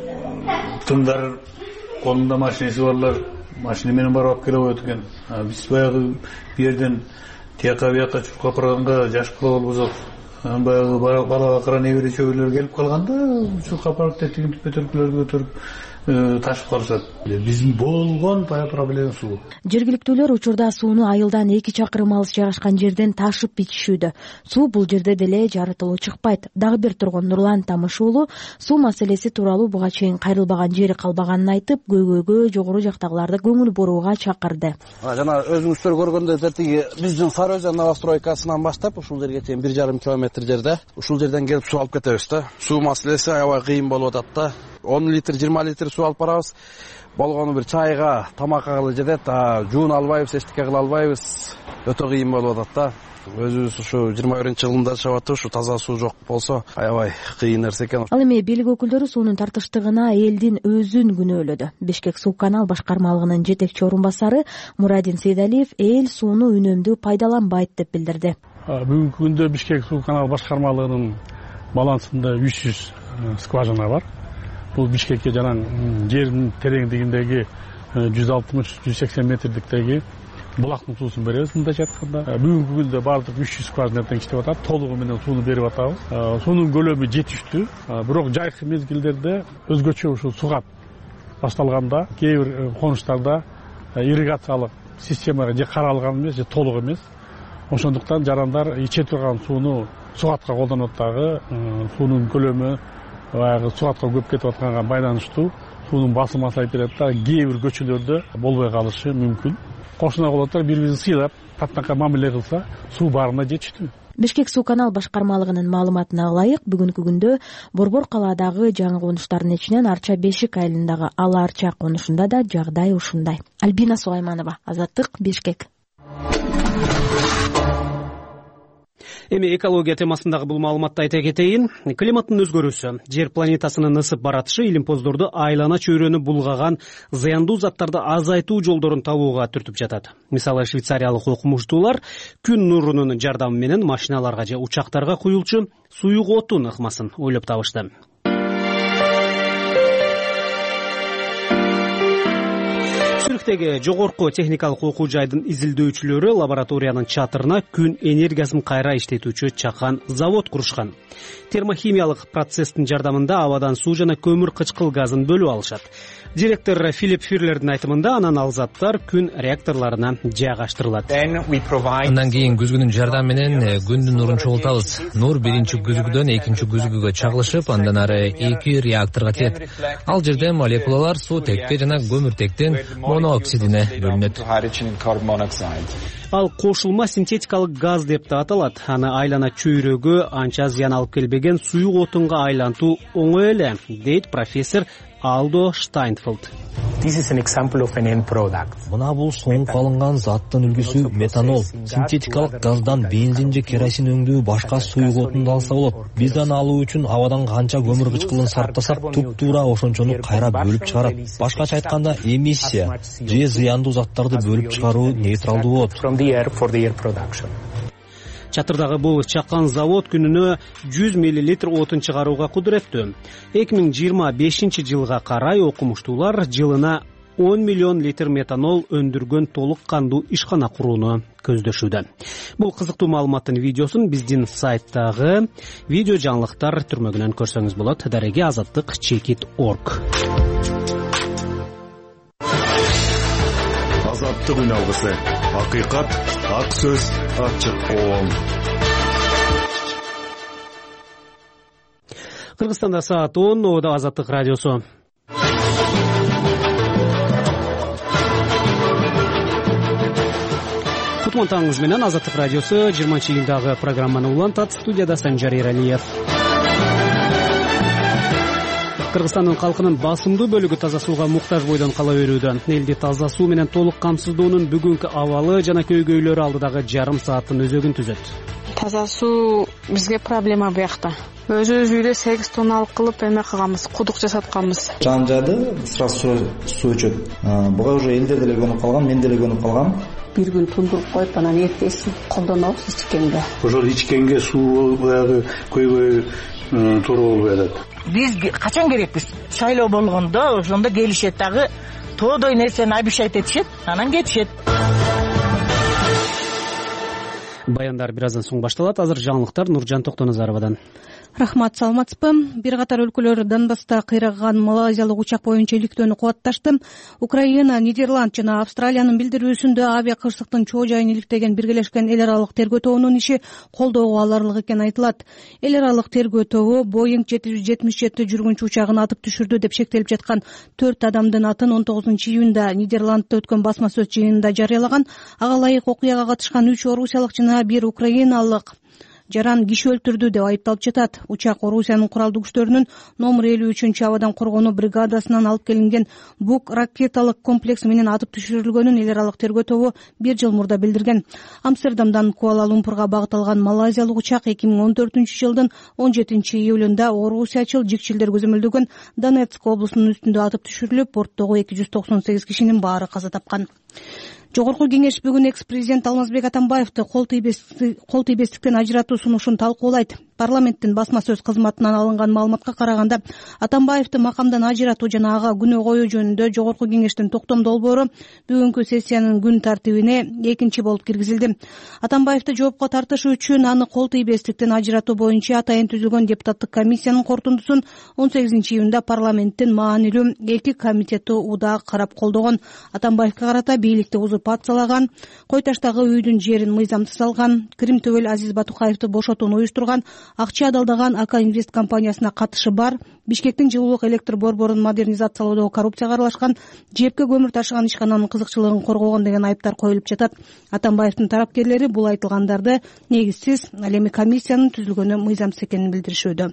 тымдар колунда машинеси барлар машина менен барып алып келе коет экен. Биз баягы бу жерден тияка бияка чуркап барганга жаш кыла болбосок, анан баягы бала бакыра небере чөбөлөр келип калганда чуркап барып тетигин көтөрүп көтөрүп ташып калышат. Биздин болгон бая проблема суу. Жергиликтүүлөр учурда сууну айылдан эки чакырым алыс жайгашкан жерден ташып ичишүүдө. Суу бул жерде деле жарытылуу чыкпайт. Дагы бир тургун Нурлан Тамыш уулу суу маселеси тууралуу буга чейин кайрылбаган жери калбаганын айтып, көйгөйгө жогору жактагыларды көңүл бурууга чакырды. Жана өзүңүздөр көргөндөй тиги биздин Сары Өзөн новостройкасынан баштап ушул жерге чейин бир жарым километр жерде ушул жерден келип суу алып кетебиз да. Суу маселеси аябай кыйын болуп атат да. он литр, жыйырма литр суу алып барабыз. Болгону бир чайга, тамакка гылы жетет, жуун албайбыз, эчтеке кыла албайбыз. Өтө кыйын болуп атат да. Өзүбүз ушу жыйырма биринчи жылында жашап атып, ушу таза суу жок болсо, аябай кыйын нерсе экен. Ал эми бийлик өкүлдөрү суунун тартыштыгына элдин өзүн күнөөлөдү. Бишкек суу канал башкармалыгынын жетекчи орун басары Мурадин Сейдалиев эл сууну үнөмдүү пайдаланбайт деп билдирди. Бүгүнкү күндө Бишкек суу канал башкармалыгынын балансында үч жүз скважина бар. Бул Бишкекке жанагы жердин тереңдигиндеги жүз алтымыш жүз сексен метрликтеги булактын суусун беребиз мындайча айтканда. Бүгүнкү күндө бардык үч жүз скважина тең иштеп атат. Толугу менен сууну берип атабыз. Суунун көлөмү жетиштүү. Бирок жайкы мезгилдерде өзгөчө ушул сугат башталганда кээ бир конуштарда ирригациялык системага же каралган эмес, же толук эмес. Ошондуктан жарандар иче турган сууну сугатка колдонот дагы. Суунун көлөмү баягы сугатка көп кетип атканга байланыштуу суунун басымы азайып берет да, кээ бир көчөлөрдө болбой калышы мүмкүн. Кошуна колоттор бири-бирин сыйлап, таттакка мамиле кылса, суу баарына жетиштүү. Бишкек суу канал башкармалыгынын маалыматына ылайык, бүгүнкү күндө Борбор калаадагы жаңы конуштардын ичинен Арча Бешик айылындагы Ала Арча конушунда да жагдай ушундай. Альбина Сулайманова, Азаттык, Бишкек. Эми экология темасындагы бул маалыматты айта кетейин. Климаттын өзгөрүүсү, жер планетасынын ысып баратышы илимпоздорду айлана чөйрөнү булгаган зыяндуу заттарды азайтуу жолдорун табууга түртүп жатат. Мисалы, швейцариялык окумуштуулар күн нурунун жардамы менен машиналарга же учактарга куюлчу суюк отун ыкмасын ойлоп табышты. Цюрихтеги жогорку техникалык окуу жайдын изилдөөчүлөрү лабораториянын чатырына күн энергиясын кайра иштетүүчү чакан завод курушкан. Термохимиялык процесстин жардамында абадан суу жана көмүр кычкыл газын бөлүп алышат. Директор Филипп Фюрлердин айтымында анан ал заттар күн реакторларына жайгаштырылат. Андан кийин күзгүнүн жардамы менен күндүн нурун чогултабыз. Нур биринчи күзгүдөн экинчи күзгүгө чагылышып, андан ары эки реакторго тиет. Ал жерде молекулалар суутекке жана көмүртектин монооксидине бөлүнөт. Ал кошулма синтетикалык газ деп да аталат. Аны айлана чөйрөгө анча зыян алып келбеген суюк отунга айлантуу оңой эле, дейт профессор Алдо Штайнфелд. Мына бул соңку алынган заттын үлгүсү метанол. Синтетикалык газдан бензин же керосин өңдүү башка суюк отунду алса болот. Биз аны алуу үчүн абадан канча көмүр кычкылын сарптасак, туп-туура ошончону кайра бөлүп чыгарат. Башкача айтканда, эмиссия же зыяндуу заттарды бөлүп чыгаруу нейтралдуу болот. Чатырдагы бул чакан завод күнүнө жүз миллилитр отун чыгарууга кудуреттүү. эки миң жыйырма бешинчи жылга карай окумуштуулар жылына он миллион литр метанол өндүргөн толук кандуу ишкана курууну көздөшүүдө. Бул кызыктуу маалыматтын видеосун биздин сайттагы видео жаңылыктар түрмөгүнөн көрсөңүз болот. Дареги азаттык чекит точка орг. Азаттык үналгысы. Акыйкат, ак сөз, ачык оң. Кыргызстанда саат он, Ода Азаттык радиосу. Кутман таңыңыз менен Азаттык радиосу жыйырманчы июндагы программаны улантат. Студияда Санжар Эралиев. Кыргызстандын калкынын басымдуу бөлүгү таза сууга муктаж бойдон кала берүүдө. Элди таза суу менен толук камсыздоонун бүгүнкү абалы жана көйгөйлөрү алдыдагы жарым сааттын өзөгүн түзөт. Таза суу бизге проблема буякта. Өзүбүз үйдө сегиз тонналык кылып эме кылганбыз, кудук жасатканбыз. Жан жайды сразу суу өчөт. Буга уже элдер деле көнүп калган, мен деле көнүп калгам. Бир күн тундуруп коюп, анан эртеси колдонобуз ичкенге. Ошол ичкенге суу баягы көйгөй туура болбой атат. Биз качан керекпиз? Шайлоо болгондо ошондо келишет дагы, тоодой нерсени обещать этишет, анан кетишет. Баяндар бир аздан соң башталат. Азыр жаңылыктар Нуржан Токтоназаровадан. Рахмат, саламатсызбы? Бир катар өлкөлөр Донбасста кыйраган малайзиялык учак боюнча иликтөөнү кубатташты. Украина, Нидерланд жана Австралиянын билдирүүсүндө авиа кырсыктын чоо жайын иликтеген биргелешкен эл аралык тергөө тобунун иши колдоого аларлык экени айтылат. Эл аралык тергөө тобу Боинг жети жүз жетимиш жети жүргүнчү учагын атып түшүрдү деп шектелип жаткан төрт адамдын атын он тогузунчу июнда Нидерландта өткөн басма сөз жыйынында жарыялаган. Ага ылайык окуяга катышкан үч орусиялык жана бир украиналык жаран киши өлтүрдү деп айыпталып жатат. Учак Орусиянын куралдуу күчтөрүнүн номер элүү үчүнчү абадан коргонуу бригадасынан алып келинген бук ракеталык комплекс менен атып түшүрүлгөнүн эл аралык тергөө тобу бир жыл мурда билдирген. Амстердамдан Куала-Лумпурга багыт алган малайзиялык учак эки миң он төртүнчү жылдын он жетинчи июлунда орусиячыл жикчилдер көзөмөлдөгөн Донецк облусунун үстүндө атып түшүрүлүп, борттогу эки жүз токсон сегиз кишинин баары каза тапкан. Жогорку кеңеш бүгүн экс-президент Алмазбек Атамбаевди кол тийбестиктен ажыратуу сунушун талкуулайт. Парламенттин басма сөз кызматынан алынган маалыматка караганда, Атамбаевди макамдан ажыратуу жана ага күнөө коюу жөнүндө Жогорку кеңештин токтом долбоору бүгүнкү сессиянын күн тартибине экинчи болуп киргизилди. Атамбаевди жоопко тартыш үчүн аны кол тийбестиктен ажыратуу боюнча атайын түзүлгөн депутаттык комиссиянын корутундусун он сегизинчи июнда парламенттин маанилүү эки комитети удаа карап колдогон. Атамбаевге карата бийликти узурпациялаган, кой таштагы үйдүн жерин мыйзамсыз алган, Крим түгөл Азиз Батукаевди бошотууну уюштурган, акча адалдаган Ака Инвест компаниясына катышы бар, Бишкектин жылуулук электр борборун модернизациялоодо коррупцияга аралашкан, жепке көмүр ташыган ишкананын кызыкчылыгын коргогон деген айыптар коюлуп жатат. Атамбаевдин тарапкерлери бул айтылгандарды негизсиз, ал эми комиссиянын түзүлгөнү мыйзамсыз экенин билдиришүүдө.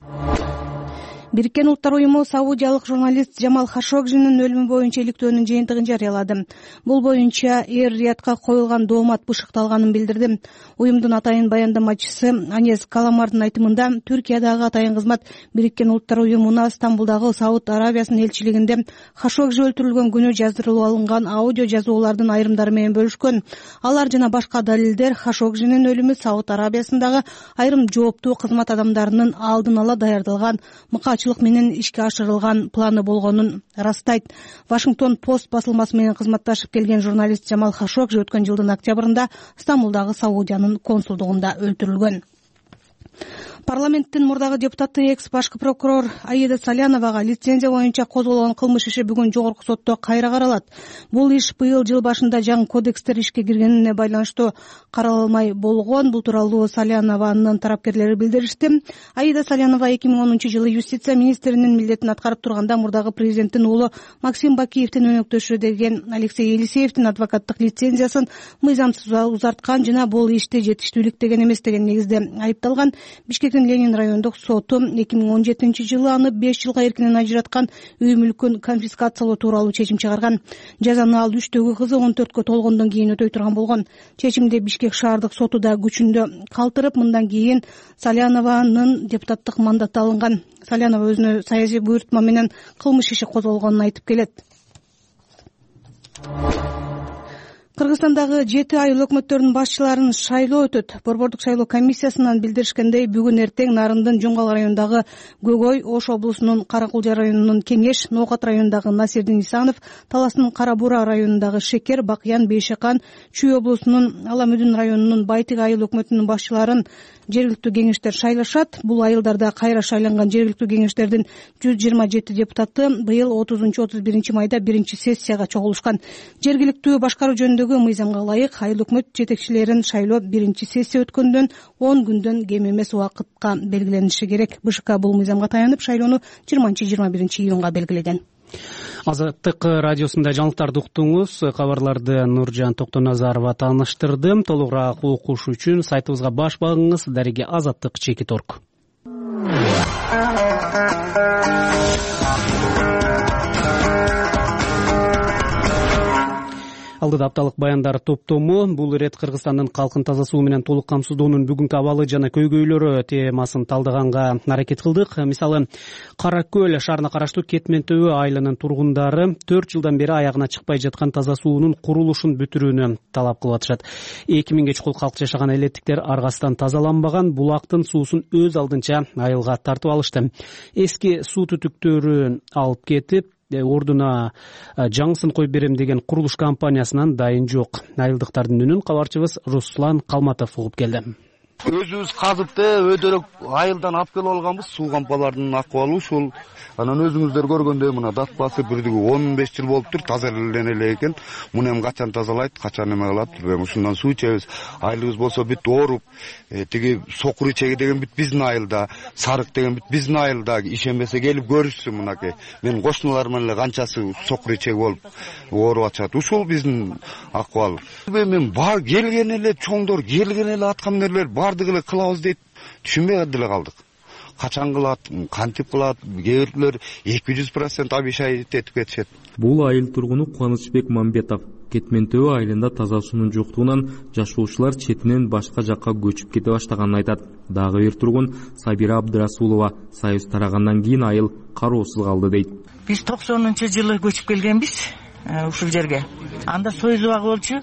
Бириккен Улуттар уюму саудиялык журналист Жамал Хашогжинин өлүмү боюнча иликтөөнүн жыйынтыгын жарыялады. Бул боюнча Эр-Риядка коюлган доомат бышыкталганын билдирди. Уюмдун атайын баяндамачысы Анес Каламардын айтымында, Түркиядагы атайын кызмат Бириккен Улуттар уюмуна Стамбулдагы Сауд Арабиясынын элчилигинде Хашогжи өлтүрүлгөн күнү жаздырылып алынган аудио жазуулардын айрымдары менен бөлүшкөн. Алар жана башка далилдер Хашогжинин өлүмү Сауд Арабиясындагы айрым жооптуу кызмат адамдарынын алдын ала даярдалган мыкаачылык менен ишке ашырылган планы болгонун ырастайт. Вашингтон Пост басылмасы менен кызматташып келген журналист Жамал Хашогжи өткөн жылдын октябрында Стамбулдагы Саудиянын консулдугунда өлтүрүлгөн. Парламенттин мурдагы депутаты экс башкы прокурор Аида Саляновага лицензия боюнча козголгон кылмыш иши бүгүн жогорку сотто кайра каралат. Бул иш быйыл жыл башында жаңы кодекстер ишке киргенине байланыштуу каралмай болгон. Бул тууралуу Салянованын тарапкерлери билдиришти. Аида Салянова эки миң онунчу жылы юстиция министринин милдетин аткарып турганда мурдагы президенттин уулу Максим Бакиевдин өнөктөшү деген Алексей Елисеевдин адвокаттык лицензиясын мыйзамсыз узарткан жана бул ишти жетиштүүлүк деген эмес деген негизде айыпталган. Бишкек Бишкектин Ленин райондук соту эки миң он жетинчи жылы аны беш жылга эркинен ажыраткан үй мүлкүн конфискациялоо тууралуу чечим чыгарган. Жазаны ал үчтөгү кызы он төрткө толгондон кийин өтөй турган болгон. Чечимди Бишкек шаардык соту да күчүндө калтырып, мындан кийин Салянованын депутаттык мандаты алынган. Салянова өзүнө саясий буйрутма менен кылмыш иши козголгонун айтып келет. Кыргызстандагы жети айыл өкмөттөрүнүн башчыларын шайлоо өтөт. Борбордук шайлоо комиссиясынан билдиришкендей, бүгүн эртең Нарындын Жуңгал районундагы Гөгөй, Ош облусунун Каракулжа районунун Кеңеш, Ноокат районундагы Насирдин Исанов, Таластын Кара Бура районундагы Шекер, Бакыян, Бейшакан, Чүй облусунун Аламүдүн районунун Байтык айыл өкмөтүнүн башчыларын жергиликтүү кеңештер шайлашат. Бул айылдарда кайра шайланган жергиликтүү кеңештердин жүз жыйырма жети депутаты быйыл отузунчу отуз биринчи майда биринчи сессияга чогулушкан. Жергиликтүү башкаруу жөнүндөгү мыйзамга ылайык айыл өкмөт жетекчилерин шайлоо биринчи сессия өткөндөн он күндөн кем эмес убакытка белгилениши керек. БШК бул мыйзамга таянып шайлоону жыйырманчы жыйырма биринчи июнга белгилеген. Азаттык радиосунда жаңылыктарды уктуңуз. Кабарларды Нуржан Токтоназарова тааныштырды. Толугураак окуш үчүн сайтыбызга баш багыңыз дареги азаттык чекит орг. Алдыда апталык баяндар топтому. Бул ирет Кыргызстандын калкын таза суу менен толук камсыздоонун бүгүнкү абалы жана көйгөйлөрү темасын талдаганга аракет кылдык. Мисалы, Кара Көл шаарына караштуу Кетмен Төбө айылынын тургундары төрт жылдан бери аягына чыкпай жаткан таза суунун курулушун бүтүрүүнү талап кылып атышат. эки миңге чукул калк жашаган элеттиктер аргасынан тазаланбаган булактын суусун өз алдынча айылга тартып алышты. Эски суу түтүктөрүн алып кетип, ордуна жаңысын коюп берем деген курулуш компаниясынан дайын жок. Айылдыктардын үнүн кабарчыбыз Руслан Калматов угуп келди. Өзүбүз казып өйдөрөк айылдан алып келип алганбыз. Суу кампаларынын акыбалы ушул. Анан өзүңүздөр көргөндөй мына датпасы бирдиги он беш жыл болуптур, тазалене эле экен. Муну эми качан тазалайт, качан эме кылат, ушундан суу ичебиз. Айылыбыз болсо бүт ооруп, тиги сокур ичеги деген бүт биздин айылда, сарык деген бүт биздин айылда. Ишенбесе келип көрүшсүн мынакей. Мен кошуналар менен эле канчасы сокур ичеги болуп ооруп атышат. Ушул биздин акыбал. Мен бар келген эле чоңдор, келген эле аткамнерлер бардыгы эле кылабыз дейт. Түшүнбөй деле калдык. Качан кылат, кантип кылат, кээ бирлер эки жүз процент обещать этип кетишет. Бул айыл тургуну Кубанычбек Мамбетов Кетмен Төбө айылында таза суунун жоктугунан жашоочулар четинен башка жакка көчүп кете баштаганын айтат. Дагы бир тургун Сабира Абдрасулова союз тарагандан кийин айыл кароосуз калды дейт. Биз токсонунчу жылы көчүп келгенбиз ушул жерге. Анда союз убагы болчу,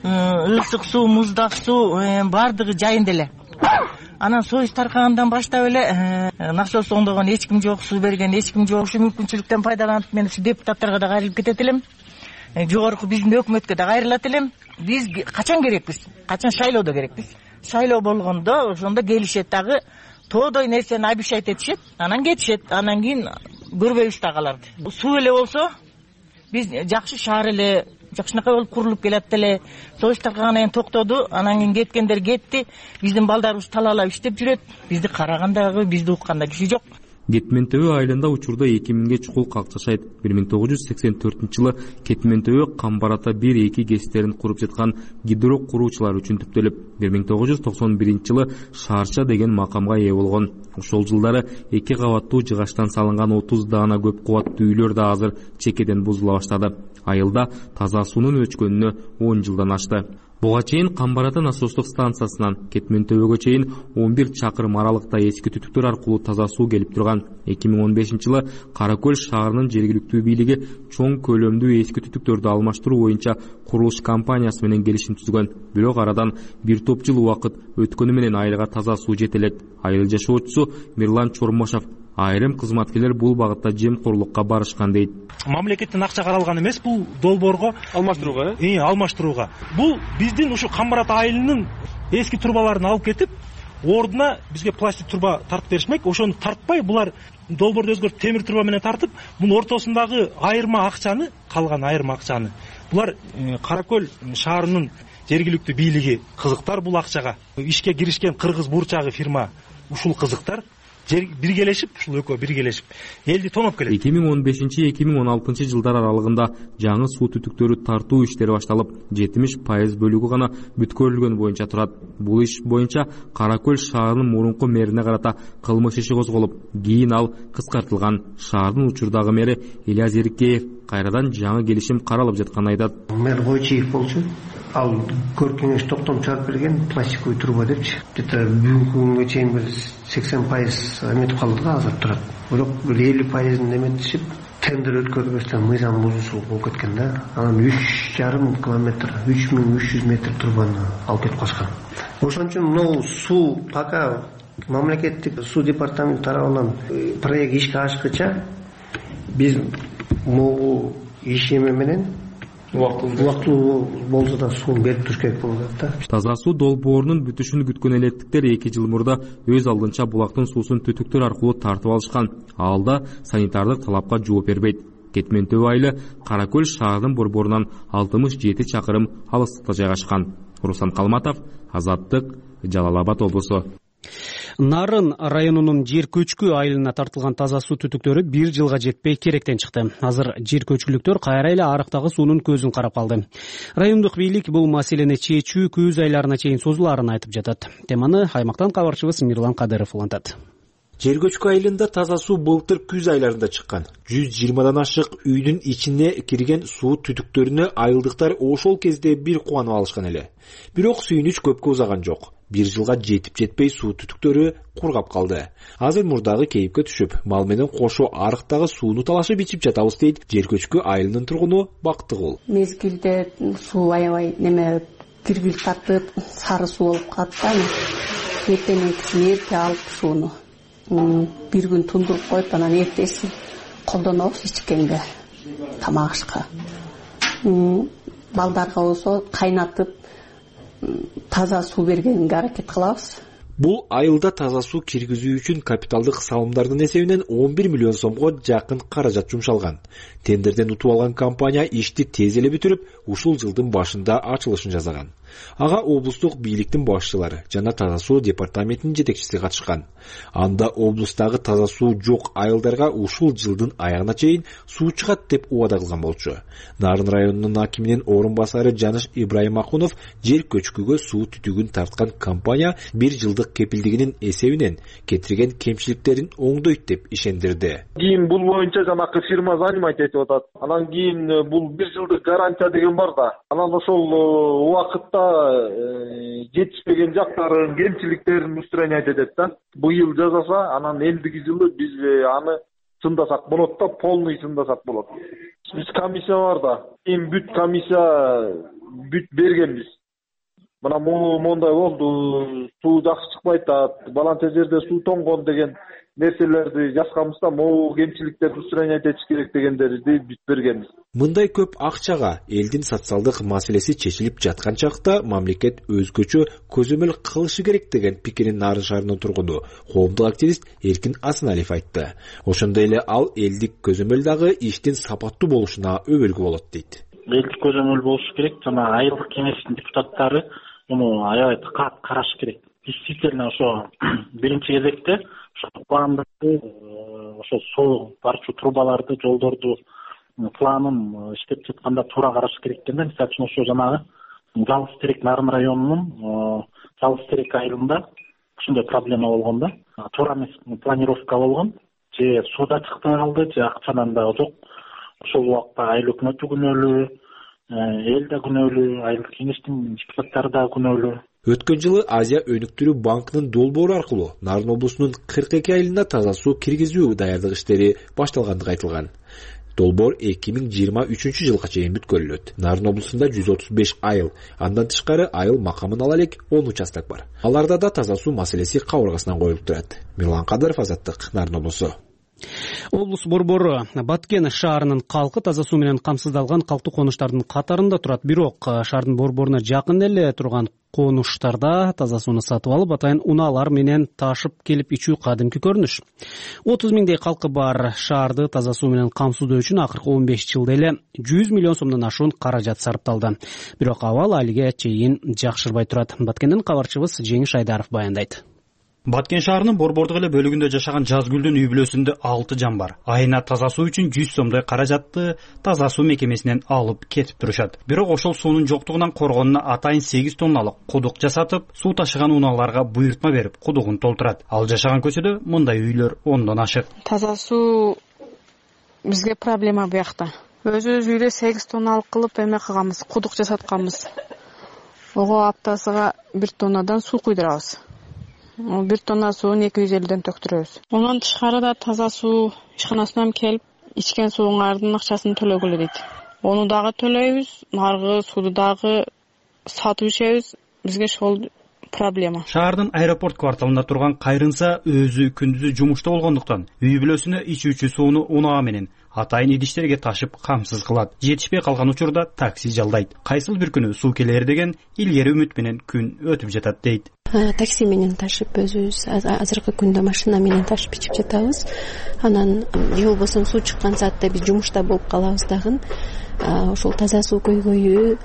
ысык суу, муздак суу бардыгы жайында эле. Анан союз таркагандан баштап эле насос оңдогон эч ким жок, суу берген эч ким жок. Ушу мүмкүнчүлүктөн пайдаланып мен ушу депутаттарга да кайрылып кетет элем. Жогорку биздин өкмөткө да кайрылат элем. Биз качан керекпиз? Качан шайлоодо керекпиз? Шайлоо болгондо ошондо келишет дагы тоодой нерсени обещать этишет, анан кетишет. Анан кийин көрбөйбүз дагы аларды. Суу эле болсо биз жакшы шаар эле жакшынакай болуп курулуп келет эле. Союз таркагандан кийин токтоду, анан кийин кеткендер кетти. Биздин балдарыбыз талаалап иштеп жүрөт. Бизди карагандагы, бизди укканда киши жок. Кетмен Төбө айылында учурда эки миңге чукул калк жашайт. бир миң тогуз жүз сексен төртүнчү жылы Кетмен Төбө Камбарата бир эки кестерин куруп жаткан гидро куруучулар үчүн түптөлүп, бир миң тогуз жүз токсон биринчи жылы Шаарча деген макамга ээ болгон. Ошол жылдары эки кабаттуу жыгачтан салынган отуз даана көп кубаттуу үйлөр да азыр чекеден бузула баштады. Айылда таза суунун өчкөнүнө он жылдан ашты. Буга чейин Камбарата насостук станциясынан Кетмен Төбөгө чейин он бир чакырым аралыкта эски түтүктөр аркылуу таза суу келип турган. эки миң он бешинчи жылы Кара Көл шаарынын жергиликтүү бийлиги чоң көлөмдүү эски түтүктөрдү алмаштыруу боюнча курулуш компаниясы менен келишим түзгөн. Бирок арадан бир топ жыл убакыт өткөнү менен айылга таза суу жете элек. Айыл жашоочусу Мирлан Чормошов айрым кызматкерлер бул багытта жемкорлукка барышкан дейт. Мамлекеттен акча каралган эмес бул долбоорго алмаштырууга, э, алмаштырууга. Бул биздин ушу Камбарата айылынын эски трубаларын алып кетип, ордуна бизге пластик труба тартып беришмек. Ошону тартпай булар долбоорду өзгөртүп темир труба менен тартып, мунун ортосундагы айырма акчаны, калган айырма акчаны булар Кара Көл шаарынын жергиликтүү бийлиги кызыктар бул акчага. Ишке киришкен Кыргыз бурчагы фирма ушул кызыктар. биргелешип ушул экөө биргелешип элди тоноп келет. эки миң он бешинчи эки миң он алтынчы жылдар аралыгында жаңы суу түтүктөрү тартуу иштери башталып, жетимиш пайыз бөлүгү гана бүткөрүлгөн боюнча турат. Бул иш боюнча Кара Көл шаарынын мурунку мэрине карата кылмыш иши козголуп, кийин ал кыскартылган. Шаардын учурдагы мэри Ильяс Эрикеев кайрадан жаңы келишим каралып жатканын айтат. Мэр Гойчиев болчу, ал көр кеңеш токтом чыгарып берген пластиковый труба депчи. Где-то бүгүнкү күнгө чейин бир сексен пайыз эметип калды да, азыр турат. Бирок бир элүү пайызын эметишип, тендер өткөрбөстөн мыйзам бузуусу болуп кеткен да. Анан үч жарым километр, үч миң үч жүз метр трубаны алып кетип калышкан. Ошон үчүн могу суу пока мамлекеттик суу департаменти тарабынан проект ишке ашкыча биз могу иш эме менен убактылуу болсо да суу берип туруш керек болуп атат да. Таза суу долбоорунун бүтүшүн күткөн электиктер эки жыл мурда өз алдынча булактын суусун түтүктөр аркылуу тартып алышкан. Алда санитардык талапка жооп бербейт. Кетмен Төбө айылы Кара Көл шаарынын борборунан алтымыш жети чакырым алыстыкта жайгашкан. Руслан Калматов, Азаттык, Жалал Абад облусу. Нарын районунун жер көчкү айылына тартылган таза суу түтүктөрү бир жылга жетпей керектен чыкты. Азыр жер көчкүлүктөр кайра эле арыктагы суунун көзүн карап калды. Райондук бийлик бул маселени чечүү күз айларына чейин созулаарын айтып жатат. Теманы аймактан кабарчыбыз Мирлан Кадыров улантат. Жер көчкү айылында таза суу былтыр күз айларында чыккан. жүз жыйырмадан ашык үйдүн ичине кирген суу түтүктөрүнө айылдыктар ошол кезде бир кубанып алышкан эле. Бирок сүйүнүч көпкө узаган жок. Бир жылга жетип жетпей суу түтүктөрү кургап калды. Азыр мурдагы кейипке түшүп, мал менен кошо арыктагы сууну талашып ичип жатабыз дейт жер көчкү айылынын тургуну Бактыгул. Мезгилде суу аябай неме киргил тартып, сары суу болуп калат да. Эртеңкисин эрте алып сууну бир күн тундуруп коюп, анан эртеси колдонобуз ичкенге, тамак ашка. Балдарга болсо кайнатып таза суу бергенге аракет кылабыз. Бул айылда таза суу киргизүү үчүн капиталдык салымдардын эсебинен он бир миллион сомго жакын каражат жумшалган. Тендерден утуп алган компания ишти тез эле бүтүрүп, ушул жылдын башында ачылышын жасаган. Ага облустук бийликтин башчылары жана таза суу департаментинин жетекчиси катышкан. Анда облустагы таза суу жок айылдарга ушул жылдын аягына чейин суу чыгат деп убада кылган болчу. Нарын районунун акиминин орун басары Жаныш Ибраимакунов жер көчкүгө суу түтүгүн тарткан компания бир жылдык кепилдигинин эсебинен кетирген кемчиликтерин оңдойт деп ишендирди. Кийин бул боюнча жанакы фирма занимать этип атат. Анан кийин бул бир жылдык гарантия деген бар да. Анан ошол убакытта жетишпеген жактарын, кемчиликтерин устранять этет да. Быйыл жасаса, анан элдиги жылы биз аны сындасак болот да, полный сындасак болот. Биз комиссия бар да. Кийин бүт комиссия бүт бергенбиз. Мына мондай болду, суу жакшы чыкпайт да, баланча жерде суу тоңгон деген нерселерди жазганбыз да, могу кемчиликтерди устранять этиш керек дегендерди бүт бергенбиз. Мындай көп акчага элдин социалдык маселеси чечилип жаткан чакта мамлекет өзгөчө көзөмөл кылышы керек деген пикирин Нарын шаарынын тургуну, коомдук активист Эркин Асыналиев айтты. Ошондой эле ал элдик көзөмөл дагы иштин сапаттуу болушуна өбөлгү болот дейт. Элдик көзөмөл болушу керек, жана айылдык кеңештин депутаттары муну аябай кат караш керек. Действительно ошо биринчи кезекте ошо пландарды, ошо суу барчу трубаларды, жолдорду планын иштеп жатканда туура караш керек экен да. Мисалы үчүн ошо жанагы Жалгыз Терек Нарын районунун Жалгыз Терек айылында ушундай проблема болгон да. Туура эмес планировка болгон. Же сууда чыкпай калды, же акчанан да жок. Ошол убакта айыл өкмөтү күнөөлүү, эл да күнөөлүү, айылдык кеңештин депутаттары да күнөөлүү. Өткөн жылы Азия өнүктүрүү банкынын долбоору аркылуу Нарын облусунун кырк эки айылына таза суу киргизүү даярдык иштери башталгандыгы айтылган. Долбоор эки миң жыйырма үчүнчү жылга чейин бүткөрүлөт. Нарын облусунда жүз отуз беш айыл, андан тышкары айыл макамын ала элек он участок бар. Аларда да таза суу маселеси кабыргасынан коюлуп турат. Мирлан Кадыров, Азаттык, Нарын облусу. Облус борбору Баткен шаарынын калкы таза суу менен камсыздалган калктуу конуштардын катарында турат. Бирок шаардын борборуна жакын эле турган конуштарда таза сууну сатып алып, атайын унаалар менен ташып келип ичүү кадимки көрүнүш. отуз миңдей калкы бар шаарды таза суу менен камсыздоо үчүн акыркы он беш жылда эле жүз миллион сомдон ашуун каражат сарпталды. Бирок абал алиге чейин жакшырбай турат. Баткенден кабарчыбыз Жеңиш Айдаров баяндайт. Баткен шаарынын Борбордук эле бөлүгүндө жашаган Жазгүлдүн үй бүлөсүндө алты жан бар. Айына таза суу үчүн жүз сомдой каражатты таза суу мекемесинен алып кетип турушат. Бирок ошол суунун жоктугунан коргонуна атайын сегиз тонналык кудук жасатып, суу ташыган унааларга буйртма берип, кудугун толтурат. Ал жашаган көчөдө мындай үйлөр ондон ашык. Таза суу бизге проблема буякта. Өзүбүз үйдө сегиз тонналык кылып эме кылганбыз, кудук жасатканбыз. Ого аптасыга бир тоннадан суу куйдурабыз. Бир тонна суун эки жүз элүүдөн төктүрөбүз. Ондан тышкарыда таза суу ишканасынан келип, ичкен сууңардын акчасын төлөгүлө дейт. Ону дагы төлөйбүз, наркы сууду дагы сатып ичебиз. Бизге ошол проблема. Шаардын аэропорт кварталында турган Кайрынса өзү күндүзү жумушта болгондуктан үй бүлөсүнө ичүүчү сууну унаа менен атайын идиштерге ташып камсыз кылат. Жетишпей калган учурда такси жалдайт. Кайсыл бир күнү суу келер деген илгери үмүт менен күн өтүп жатат дейт. Такси менен ташып өзүбүз азыркы күндө машина менен ташып ичип жатабыз. Анан же болбосо суу чыккан саатта биз жумушта болуп калабыз дагы. Ошол таза суу көйгөйү,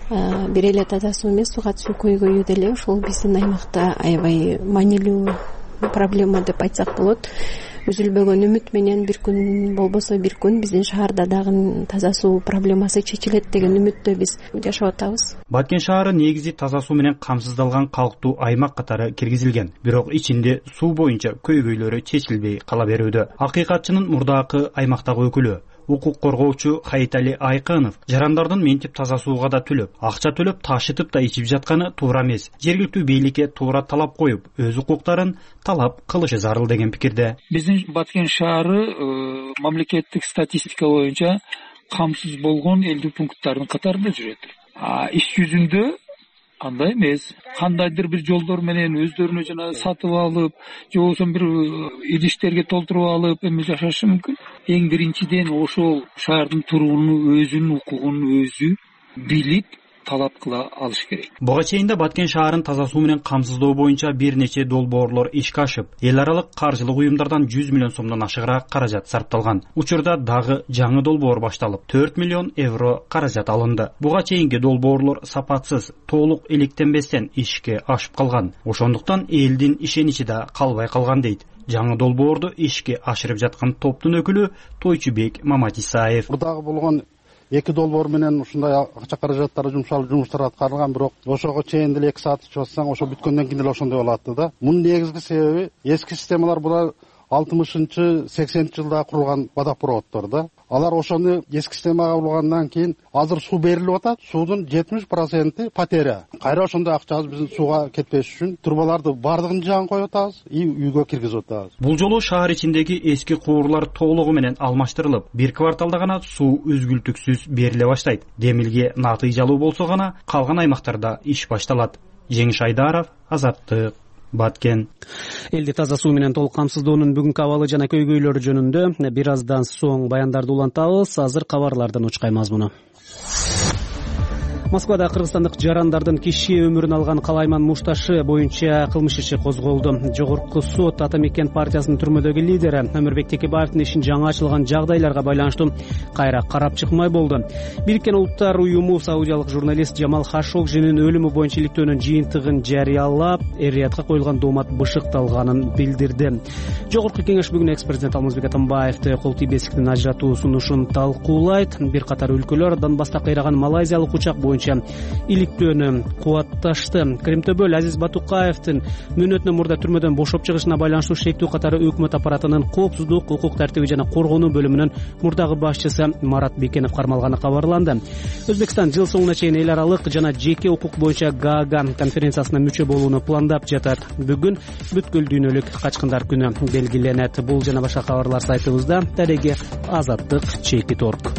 бир эле таза суу эмес, сугат суу көйгөйү деле ошол биздин аймакта аябай маанилүү проблема деп айтсак болот. Үзүлбөгөн үмүт менен бир күн болбосо бир күн биздин шаарда дагы таза суу проблемасы чечилет деген үмүттө биз жашап атабыз. Баткен шаары негизи таза суу менен камсыздалган калктуу аймак катары киргизилген. Бирок ичинде суу боюнча көйгөйлөрү чечилбей кала берүүдө. Акыйкатчынын мурдакы аймактагы өкүлү укук коргоочу Хайтали Айкынов жарандардын ментип таза сууга да төлөп, акча төлөп ташытып да ичип жатканы туура эмес. Жергиликтүү бийликке туура талап коюп, өз укуктарын талап кылышы зарыл деген пикирде. Биздин Баткен шаары мамлекеттик статистика боюнча камсыз болгон элдүү пункттардын катарында жүрөт. А иш жүзүндө андай эмес. Кандайдыр бир жолдор менен өздөрүнө жана сатып алып, же болбосо бир идиштерге толтуруп алып эме жашашы мүмкүн. Эң биринчиден ошол шаардын тургуну өзүнүн укугун өзү билип талап кыла алыш керек. Буга чейин да Баткен шаарын таза суу менен камсыздоо боюнча бир нече долбоорлор ишке ашып, эл аралык каржылык уюмдардан жүз миллион сомдон ашыгыраак каражат сарпталган. Учурда дагы жаңы долбоор башталып, төрт миллион евро каражат алынды. Буга чейинки долбоорлор сапатсыз, толук иликтенбестен ишке ашып калган. Ошондуктан элдин ишеничи да калбай калган дейт. Жаңы долбоорду ишке ашырып жаткан топтун өкүлү Тойчубек Маматисаев. Мурдагы болгон эки долбоор менен ушундай акча каражаттары жумшалып, жумуштар аткарылган, бирок ошого чейин деле эки саат ичип атсаң, ошо бүткөндөн кийин деле ошондой болот да. Мунун негизги себеби эски системалар булар алтымышынчы сексенинчи жылда курулган водопроводдор да. Алар ошону эски системага ургандан кийин азыр суу берилип атат. Суудун жетимиш проценти потеря. Кайра ошондой акчабыз биздин сууга кетпеш үчүн трубаларды бардыгын жагын коюп атабыз, и үйгө киргизип атабыз. Бул жолу шаар ичиндеги эски куурлар толугу менен алмаштырылып, бир кварталда гана суу үзгүлтүксүз бериле баштайт. Демилге натыйжалуу болсо гана калган аймактарда иш башталат. Жеңиш Айдаров, Азаттык, Баткен. Элди таза суу менен толук камсыздоонун бүгүнкү абалы жана көйгөйлөрү жөнүндө бир аздан соң баяндарды улантабыз. Азыр кабарлардан учкай мазмуну. Москвада кыргызстандык жарандардын киши өмүрүн алган Калайман Мушташы боюнча кылмыш иши козголду. Жогорку сот Ата Мекен партиясынын түрмөдөгү лидери Өмүрбек Текебаевдин ишин жаңы ачылган жагдайларга байланыштуу кайра карап чыкмай болду. Бириккен Улуттар уюму саудиялык журналист Жамал Хашогжинин өлүмү боюнча иликтөөнүн жыйынтыгын жарыялап, эр-риядка коюлган доомат бышыкталганын билдирди. Жогорку кеңеш бүгүн экс-президент Алмазбек Атамбаевди кол тийбестиктен ажыратуу сунушун талкуулайт. Бир катар өлкөлөр Донбасста кыйраган малайзиялык учак боюнча иликтөөнү кубатташты. Кремтөбөл Азиз Батукаевдин мөөнөтүнөн мурда түрмөдөн бошоп чыгышына байланыштуу шектүү катары өкмөт аппаратынын коопсуздук, укук тартиби жана коргонуу бөлүмүнүн мурдагы башчысы Марат Бекенов кармалганы кабарланды. Өзбекстан жыл соңуна чейин эл аралык жана жеке укук боюнча Гаага конференциясына мүчө болууну пландап жатат. Бүгүн бүткүл дүйнөлүк качкындар күнү белгиленет. Бул жана башка кабарлар сайтыбызда. Тереги Азаттык чекит орг.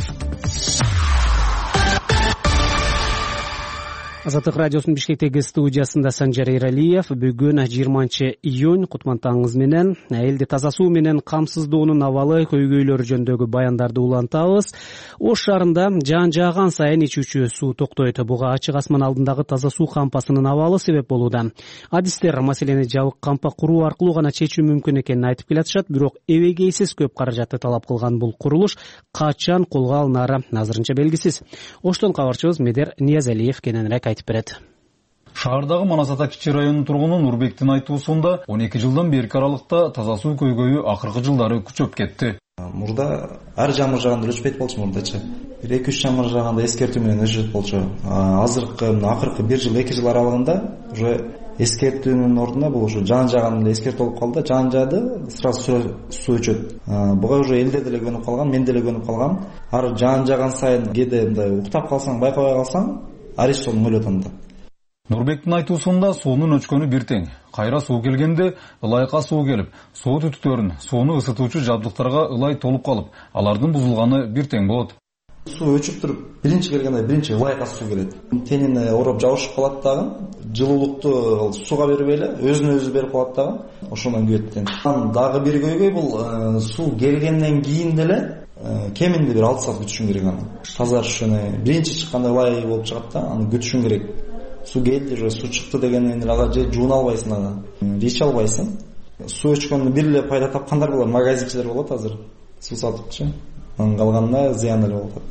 Азаттык радиосунун Бишкектеги студиясында Санжар Эралиев. Бүгүн жыйырманчы июнь кутмантаңыз менен элди таза суу менен камсыздоонун абалы көйгөйлөрү жөнүндөгү баяндарды улантабыз. Ош шаарында жаан жааган сайын ичүүчү суу токтойт. Буга ачык асман алдындагы таза суу кампасынын абалы себеп болууда. Адистер маселени жабык кампа куруу аркылуу гана чечүү мүмкүн экенин айтып келатышат, бирок эбегейсиз көп каражатты талап кылган бул курулуш качан колго алынары азырынча белгисиз. Оштон кабарчыбыз Медер Ниязалиев кененирээк айтып берет. Шаардагы Манас ата кичи районунун тургуну Нурбектин айтуусунда он эки жылдан берки аралыкта таза суу көйгөйү акыркы жылдары күчөп кетти. Мурда ар жамыр жааганда өчпөйт болчу, мурдачы бир эки үч жамыр жааганда эскертүү менен өчөт болчу. Азыркы акыркы бир жыл эки жыл аралыгында уже эскертүүнүн ордуна бул ушу жан жаган эле эскертүү болуп калды. Жан жаады, сразу суу өчөт. Буга уже элдер деле көнүп калган, мен деле көнүп калгам. Ар жан жаган сайын кээде мындай уктап калсаң, байкабай калсаң, ариш сонун өлөт анда. Нурбектин айтуусунда суунун өчкөнү бир тең. Кайра суу келгенде ылайка суу келип, суу түтүктөрүн, сууну ысытуучу жабдыктарга ылай толуп калып, алардын бузулганы бир тең болот. Суу өчүп туруп, биринчи келгенде биринчи ылайка суу келет. Тенине ороп жабышып калат дагы, жылуулукту сууга бербей эле өзүнө өзү берип калат дагы, ошондон күйөт. Дагы бир көйгөй бул суу келгенден кийин деле кеминде бир алты саат күтүшүң керек аны. Тазарышына биринчи чыкканда ылай болуп чыгат да, аны күтүшүң керек. Суу келди же суу чыкты дегенден кийин ага же жууна албайсың аны, ич албайсың. Суу өчкөндө бир эле пайда тапкандар болот, магазинчилер болот азыр. Суу сатыпчы. Анын калганына зыян эле болот.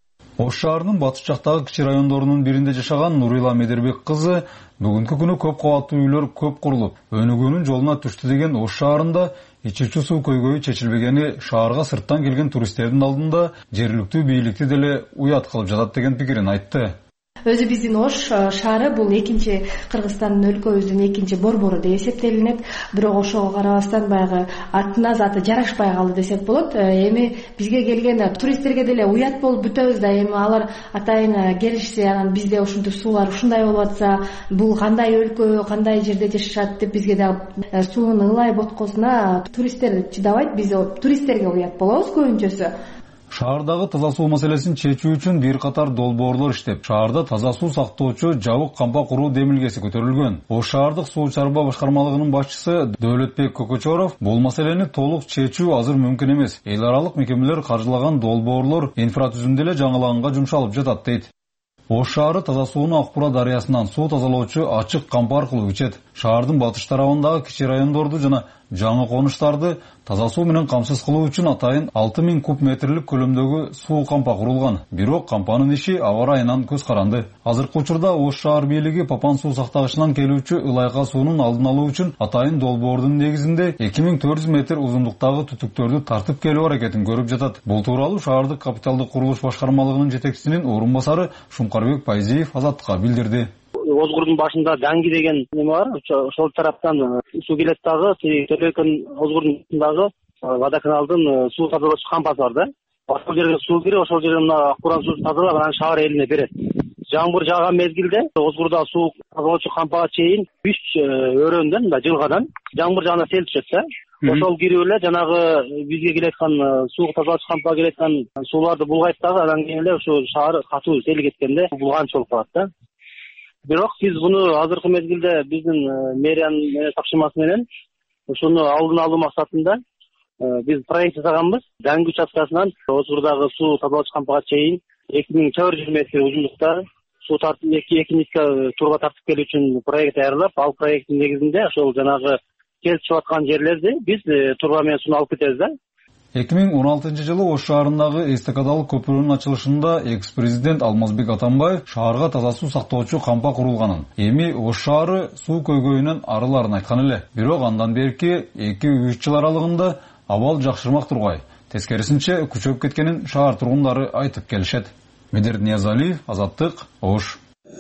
Ош шаарынын батыш жактагы кичи райондорунун биринде жашаган Нурила Медербек кызы бүгүнкү күнү көп кабаттуу үйлөр көп курулуп, өнүгүүнүн жолуна түштү деген Ош шаарында ичүүчү суу көйгөйү чечилбегени шаарга сырттан келген туристтердин алдында жергиликтүү бийликти деле уят кылып жатат деген пикирин айтты. Өзү биздин Ош шаары бул экинчи Кыргызстандын өлкөбүздүн экинчи борбору деп эсептелинет. Бирок ошого карабастан баягы атына заты жарашпай калды десек болот. Эми бизге келген туристтерге деле уят болуп бүтөбүз да, эми алар атайын келишсе, анан бизде ушинтип суулар ушундай болуп атса, бул кандай өлкө, кандай жерде жашашат деп бизге дагы суунун ылай боткосуна туристтер чыдабайт. Биз туристтерге уят болобуз көбүнчөсү. Шаардагы таза суу маселесин чечүү үчүн бир катар долбоорлор иштеп, шаарда таза суу сактоочу жабык кампа куруу демилгеси көтөрүлгөн. Ош шаардык суу чарба башкармалыгынын башчысы Дөөлөтбек Көкөчөров бул маселени толук чечүү азыр мүмкүн эмес. Эл аралык мекемелер каржылаган долбоорлор инфратүзүмдө эле жаңыланганга жумшалып жатат дейт. Ош шаары таза сууну Акбура дарыясынан суу тазалоочу ачык кампа аркылуу ичет. Шаардын батыш тарабындагы кичи райондорду жана жаңы конуштарды таза суу менен камсыз кылуу үчүн атайын алты миң куб метрлик көлөмдөгү суу кампа курулган. Бирок кампанын иши аба ырайынан көз каранды. Азыркы учурда Ош шаар бийлиги Папан суу сактагычынан келүүчү ылайка суунун алдын алуу үчүн атайын долбоордун негизинде эки миң төрт жүз метр узундуктагы түтүктөрдү тартып келүү аракетин көрүп жатат. Бул тууралуу шаардык капиталдык курулуш башкармалыгынын жетекчисинин орун басары Шумкарбек Пайзиев Азаттыкка билдирди. Озгурдун башында Данги деген неме бар, ошол тараптан суу келет дагы, Төлөкөн Озгурдундагы водоканалдын суу тазалоочу кампасы бар да. Ошол жерге суу кирип, ошол жерден Акбуран суу тазалап, анан шаар элине берет. Жамгыр жааган мезгилде Озгурда суу тазалоочу кампага чейин үч өрөөндөн, жылгадан жамгыр жааганда сел түшөт да. Ошол кирип эле жанагы бизге келеткан суу тазалоочу кампага келеткан сууларды булгайт дагы, анан кийин эле ошо шаар катуу сел кеткенде булганчы болуп калат да. Бирок биз буну азыркы мезгилде биздин мэриянын тапшырмасы менен ушуну алдын алуу максатында биз проект жасаганбыз. Данги участкасынан Озгурдагы суу тазалоочу кампага чейин эки миң чарчы жүз метр узундукта суу тартып эки нитка турба тартып келүү үчүн проект даярдап, ал проекттин негизинде ошол жанагы кел чыгып аткан жерлерди биз турба менен сууну алып кетебиз да. эки миң он алтынчы жылы Ош шаарындагы эстакадалык көпүрөнүн ачылышында экс-президент Алмазбек Атамбаев шаарга таза суу сактоочу кампа курулганын, эми Ош шаары суу көйгөйүнөн арыларын айткан эле. Бирок андан берки эки үч жыл аралыгында абал жакшырмак тургай, тескерисинче күчөп кеткенин шаар тургундары айтып келишет. Медер Ниязалиев, Азаттык, Ош.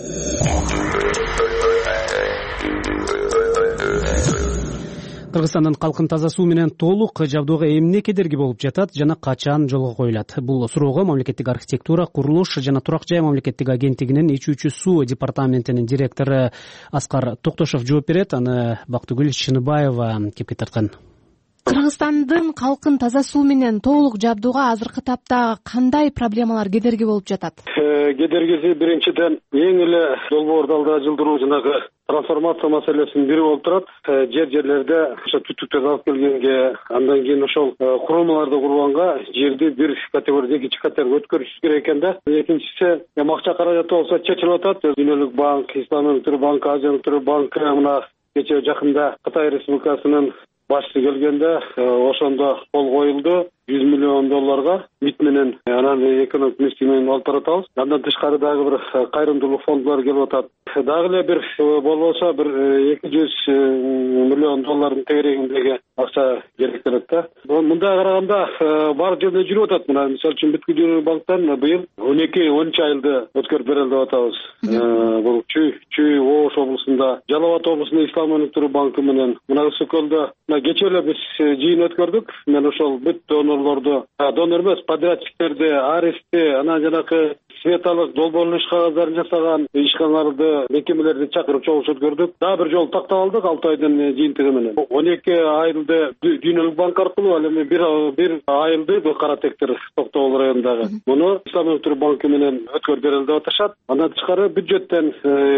Кыргызстандын калкын таза суу менен толук жабдууга эмне кедерги болуп жатат жана качан жолго коюлат? Бул суроого мамлекеттик архитектура, курулуш жана турак жай мамлекеттик агенттигинин ичүүчү суу департаментинин директору Аскар Токтошов жооп берет. Аны Бактыгүл Чыныбаева кепке тарткан. Кыргызстандын калкын таза суу менен толук жабдууга азыркы тапта кандай проблемалар кедерги болуп жатат? Кедергиси биринчиден эң эле долбоорду алда жылдыруу жанагы трансформация маселесинин бири болуп турат. Жер жерлерде ошо түтүктөрдү алып келгенге, андан кийин ошол курамаларды курганга жерди бир категориядан экинчи категорияга өткөрүш керек экен да. Экинчиси, акча каражаты болсо чечилип атат. Дүйнөлүк банк, Ислам өнүктүрүү банкы, Азия өнүктүрүү банкы мына кечээ жакында Кытай Республикасынын башчысы келгенде ошондо кол коюлду. жүз миллион долларга мит менен анан экономик министрлиги менен алып баратабыз. Андан тышкары дагы бир кайрымдуулук фондулар келип атат. Дагы эле бир болбосо бир эки жүз миллион доллардын тегерегиндеги акча керектелет да. Мындай караганда бар жерде жүрүп атат. Мына мисалы үчүн Бүткүл банктан быйыл он эки он үч айылды өткөрүп берели деп атабыз. Бул Чүй Чүй Ош облусунда, Жалал Абад облусунда Ислам өнүктүрүү банкы менен мына Ысыкөлдө кечээ эле биз жыйын өткөрдүк. Мен ошол бүт донорлорду, донор эмес, подрядчиктерди, аристти, анан жанакы сметалык долбоорлуу иш кагаздарын жасаган ишканаларды, мекемелерди чакырып чогулуш өткөрдүк. Дагы бир жолу тактап алдык алты айдын жыйынтыгы менен. он эки айылды дүйнөлүк банк аркылуу, ал эми бир бир айылды бул Кара Тектер Токтогул районундагы муну Ислам өнүктүрүү банкы менен өткөрүп берели деп атышат. Андан тышкары бюджеттен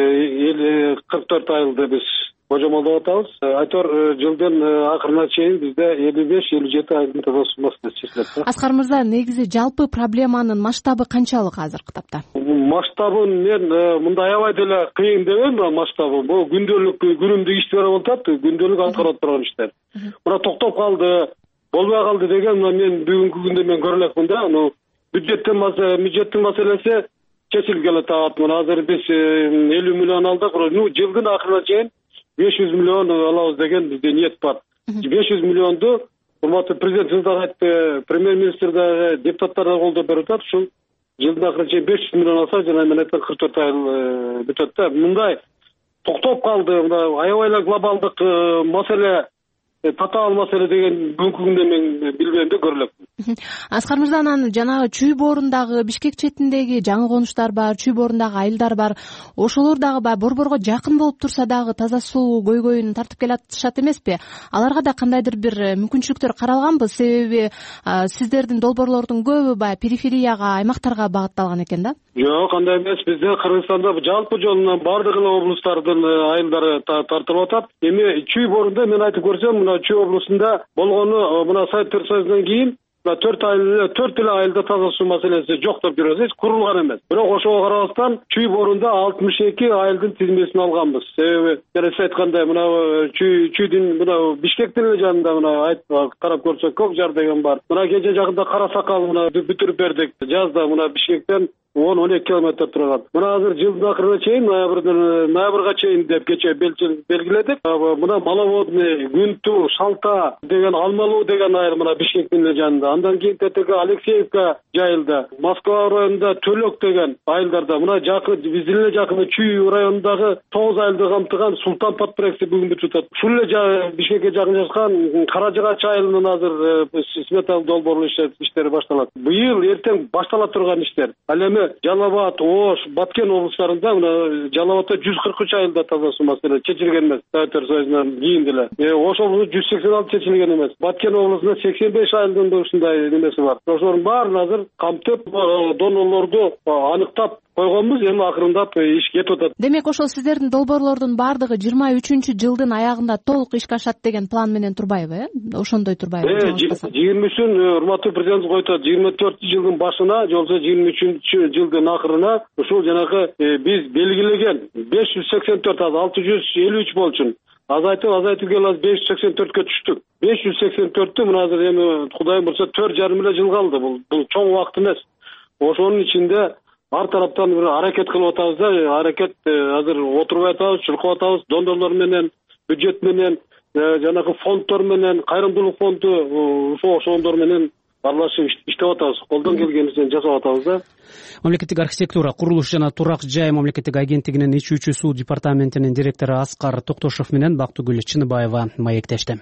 кырк төрт айылды биз божомолдоп атабыз. Айтор жылдын акырына чейин бизде элүү беш элүү жети айылдын таза суу маселеси чечилет. Аскар мырза, негизи жалпы проблеманын масштабы канчалык азыркы тапта? Масштабын мен мындай аябай деле кыйын деп эм, масштабы. Бул күндөлүк күнүмдүк иштер болуп атат, күндөлүк аткарып турган иштер. Мына токтоп калды, болбой калды деген мен бүгүнкү күндө мен көрө элекмин да. Аны бюджеттин бюджеттин маселеси чечилгеле атат. Мына азыр биз элүү миллион алдык, ну жылдын акырына чейин беш жүз миллион алабыз деген бизде ниет бар. беш жүз миллионду урматтуу президентибиз дагы айтты, премьер-министр дагы, депутаттар да колдоп берип атат. Ушул жылдын акырына чейин беш жүз миллион алса, жана мен айткан кырк төрт айыл бүтөт да. Мындай токтоп калды, мына аябай эле глобалдык маселе, татаал маселе деген бүгүнкү күндө мен билбейм да, көрө элекмин. Аскар мырза, анан жанагы Чүй боорундагы Бишкек четиндеги жаңы конуштар бар, Чүй боорундагы айылдар бар. Ошолор дагы баягы борборго жакын болуп турса дагы таза суу көйгөйүн тартып келатышат эмеспи? Аларга да кандайдыр бир мүмкүнчүлүктөр каралганбы? Себеби сиздердин долбоорлордун көбү баягы периферияга, аймактарга багытталган экен да? Жок, андай эмес. Бизде Кыргызстанда жалпы жолунан бардык эле облустардын айылдары тартылып атат. Эми Чүй боорунда мен айтып көрсөм, мына Чүй облусунда болгону мына Советтер Союзунан кийин төрт айыл, төрт эле айылда таза суу маселеси жок деп жүрөбүз, курулган эмес. Бирок ошого карабастан Чүй боорунда алтымыш эки айылдын тизмесин алганбыз. Себеби жана сиз айткандай мына Чүй Чүйдүн мына Бишкектин эле жанында мына карап көрсөк Көк Жар деген бар. Мына кече жакында Кара Сакал мына бүтүрүп бердик. Жазда мына Бишкектен он он эки километр турган. Мына азыр жылдын акырына чейин, ноябрдан ноябрга чейин деп кече белгиледик. Мына Маловодный, Күнтү, Шалта деген, Алмалуу деген айыл мына Бишкектин эле жанында. Андан кийин тетеги Алексеевка жайылда, Москва районунда Төлөк деген айылдарда, мына жакын биздин эле жакын Чүй районундагы тогуз айылды камтыган Султан Подпрекси бүгүн бүтүп атат. Ушул эле Бишкекке жакын жашкан Каражыгач айылынын азыр сметалык долбоорлуу иштери башталат. Быйыл эртең баштала турган иштер. Ал эми Жалал Абад, Ош, Баткен облустарында мына Жалал Абадда жүз кырк үч айылда таза суу маселеси чечилген эмес. Советтер Союзунан кийин деле. Ош облусунда жүз сексен алты чечилген эмес. Баткен облусунда сексен беш айылдын да ушундай немеси бар. Ошолордун баарын азыр камтып, донорлорду аныктап койгонбуз, эми акырындап иш кетип атат. Демек, ошол сиздердин долбоорлордун баардыгы жыйырма үчүнчү жылдын аягында толук ишке ашат деген план менен турбайбы, э? Ошондой турбайбы? жыйырма үчүн урматтуу президентибиз койтот, жыйырма төртүнчү жылдын башына, же болбосо жыйырма үчүнчү жылдын акырына ушул жанагы биз белгилеген беш жүз сексен төрт, азыр алты жүз элүү үч болчу. Азайтып, азайтып келип беш жүз сексен төрткө түштүк. беш жүз сексен төрттү мына азыр эми Кудайым бурса төрт жарым эле жыл калды. Бул бул чоң убакыт эмес. Ошонун ичинде ар тараптан бир аракет кылып атабыз да, аракет азыр отурбай атабыз, чуркап атабыз, донорлор менен, бюджет менен, жанагы фонддор менен, кайрымдуулук фонду, ошо ошондор менен аралашып иштеп атабыз. Колдон келгенибизден жасап атабыз да. Мамлекеттик архитектура, курулуш жана турак жай мамлекеттик агенттигинин ичүүчү суу департаментинин директору Аскар Токтошов менен Бактыгүл Чыныбаева маектешти.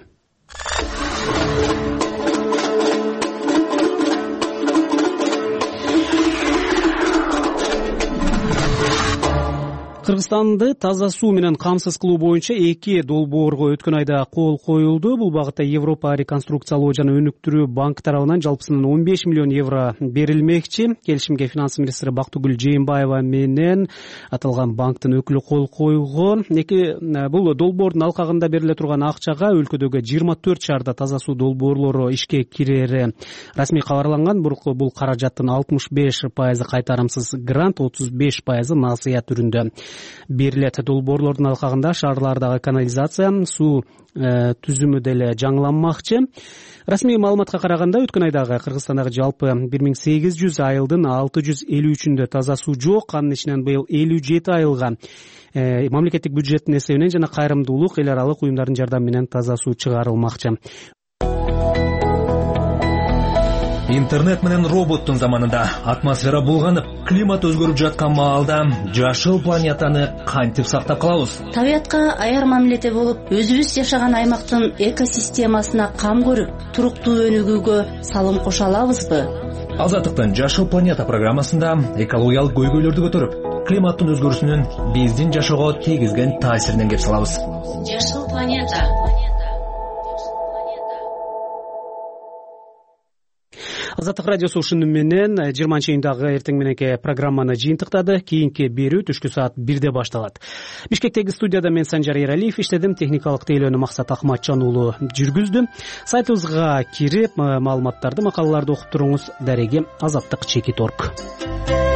Кыргызстанды таза суу менен камсыз кылуу боюнча эки долбоорго өткөн айда кол коюлду. Бул багытта Европа реконструкциялоо жана өнүктүрүү банк тарабынан жалпысынан он беш миллион евро берилмекчи. Келишимге финанс министри Бактыгүл Жээнбаева менен аталган банктын өкүлү кол койгон. Эки бул долбоордун алкагында бериле турган акчага өлкөдөгү жыйырма төрт шаарда таза суу долбоорлору ишке кирери расмий кабарланган. Бирок бул каражаттын алтымыш беш пайызы кайтарымсыз грант, отуз беш пайызы насыя түрүндө. берилет. Долбоорлордун алкагында шаарлардагы канализация суу түзүмү деле жаңыланмакчы. Расмий маалыматка караганда өткөн айдагы Кыргызстандагы жалпы бир миң сегиз жүз айылдын алты жүз элүү үчүндө таза суу жок. Анын ичинен быйыл элүү жети айылга мамлекеттик бюджеттин эсебинен жана кайрымдуулук эл аралык уюмдардын жардамы менен таза суу чыгарылмакчы. Интернет менен роботтун заманында атмосфера булганып, климат өзгөрүп жаткан маалда жашыл планетаны кантип сактап калабыз? Табиятка аяр мамиледе болуп, өзүбүз жашаган аймактын экосистемасына кам көрүп, туруктуу өнүгүүгө салым кошо алабызбы? Азаттыктын Жашыл планета программасында экологиялык көйгөйлөрдү көтөрүп, климаттын өзгөрүүсүнүн биздин жашоого тийгизген таасиринен кеп салабыз. Жашыл планета. Азаттык радиосу ушуну менен жыйырманчы июндагы эртең мененки программаны жыйынтыктады. Кийинки берүү түшкү саат бирде башталат. Бишкектеги студияда мен Санжар Эралиев иштедим, техникалык тейлөөнү Максат Акматжан уулу жүргүздү. Сайтыбызга кирип маалыматтарды, макалаларды окуп туруңуз. Дареги азаттык чекит точка орг.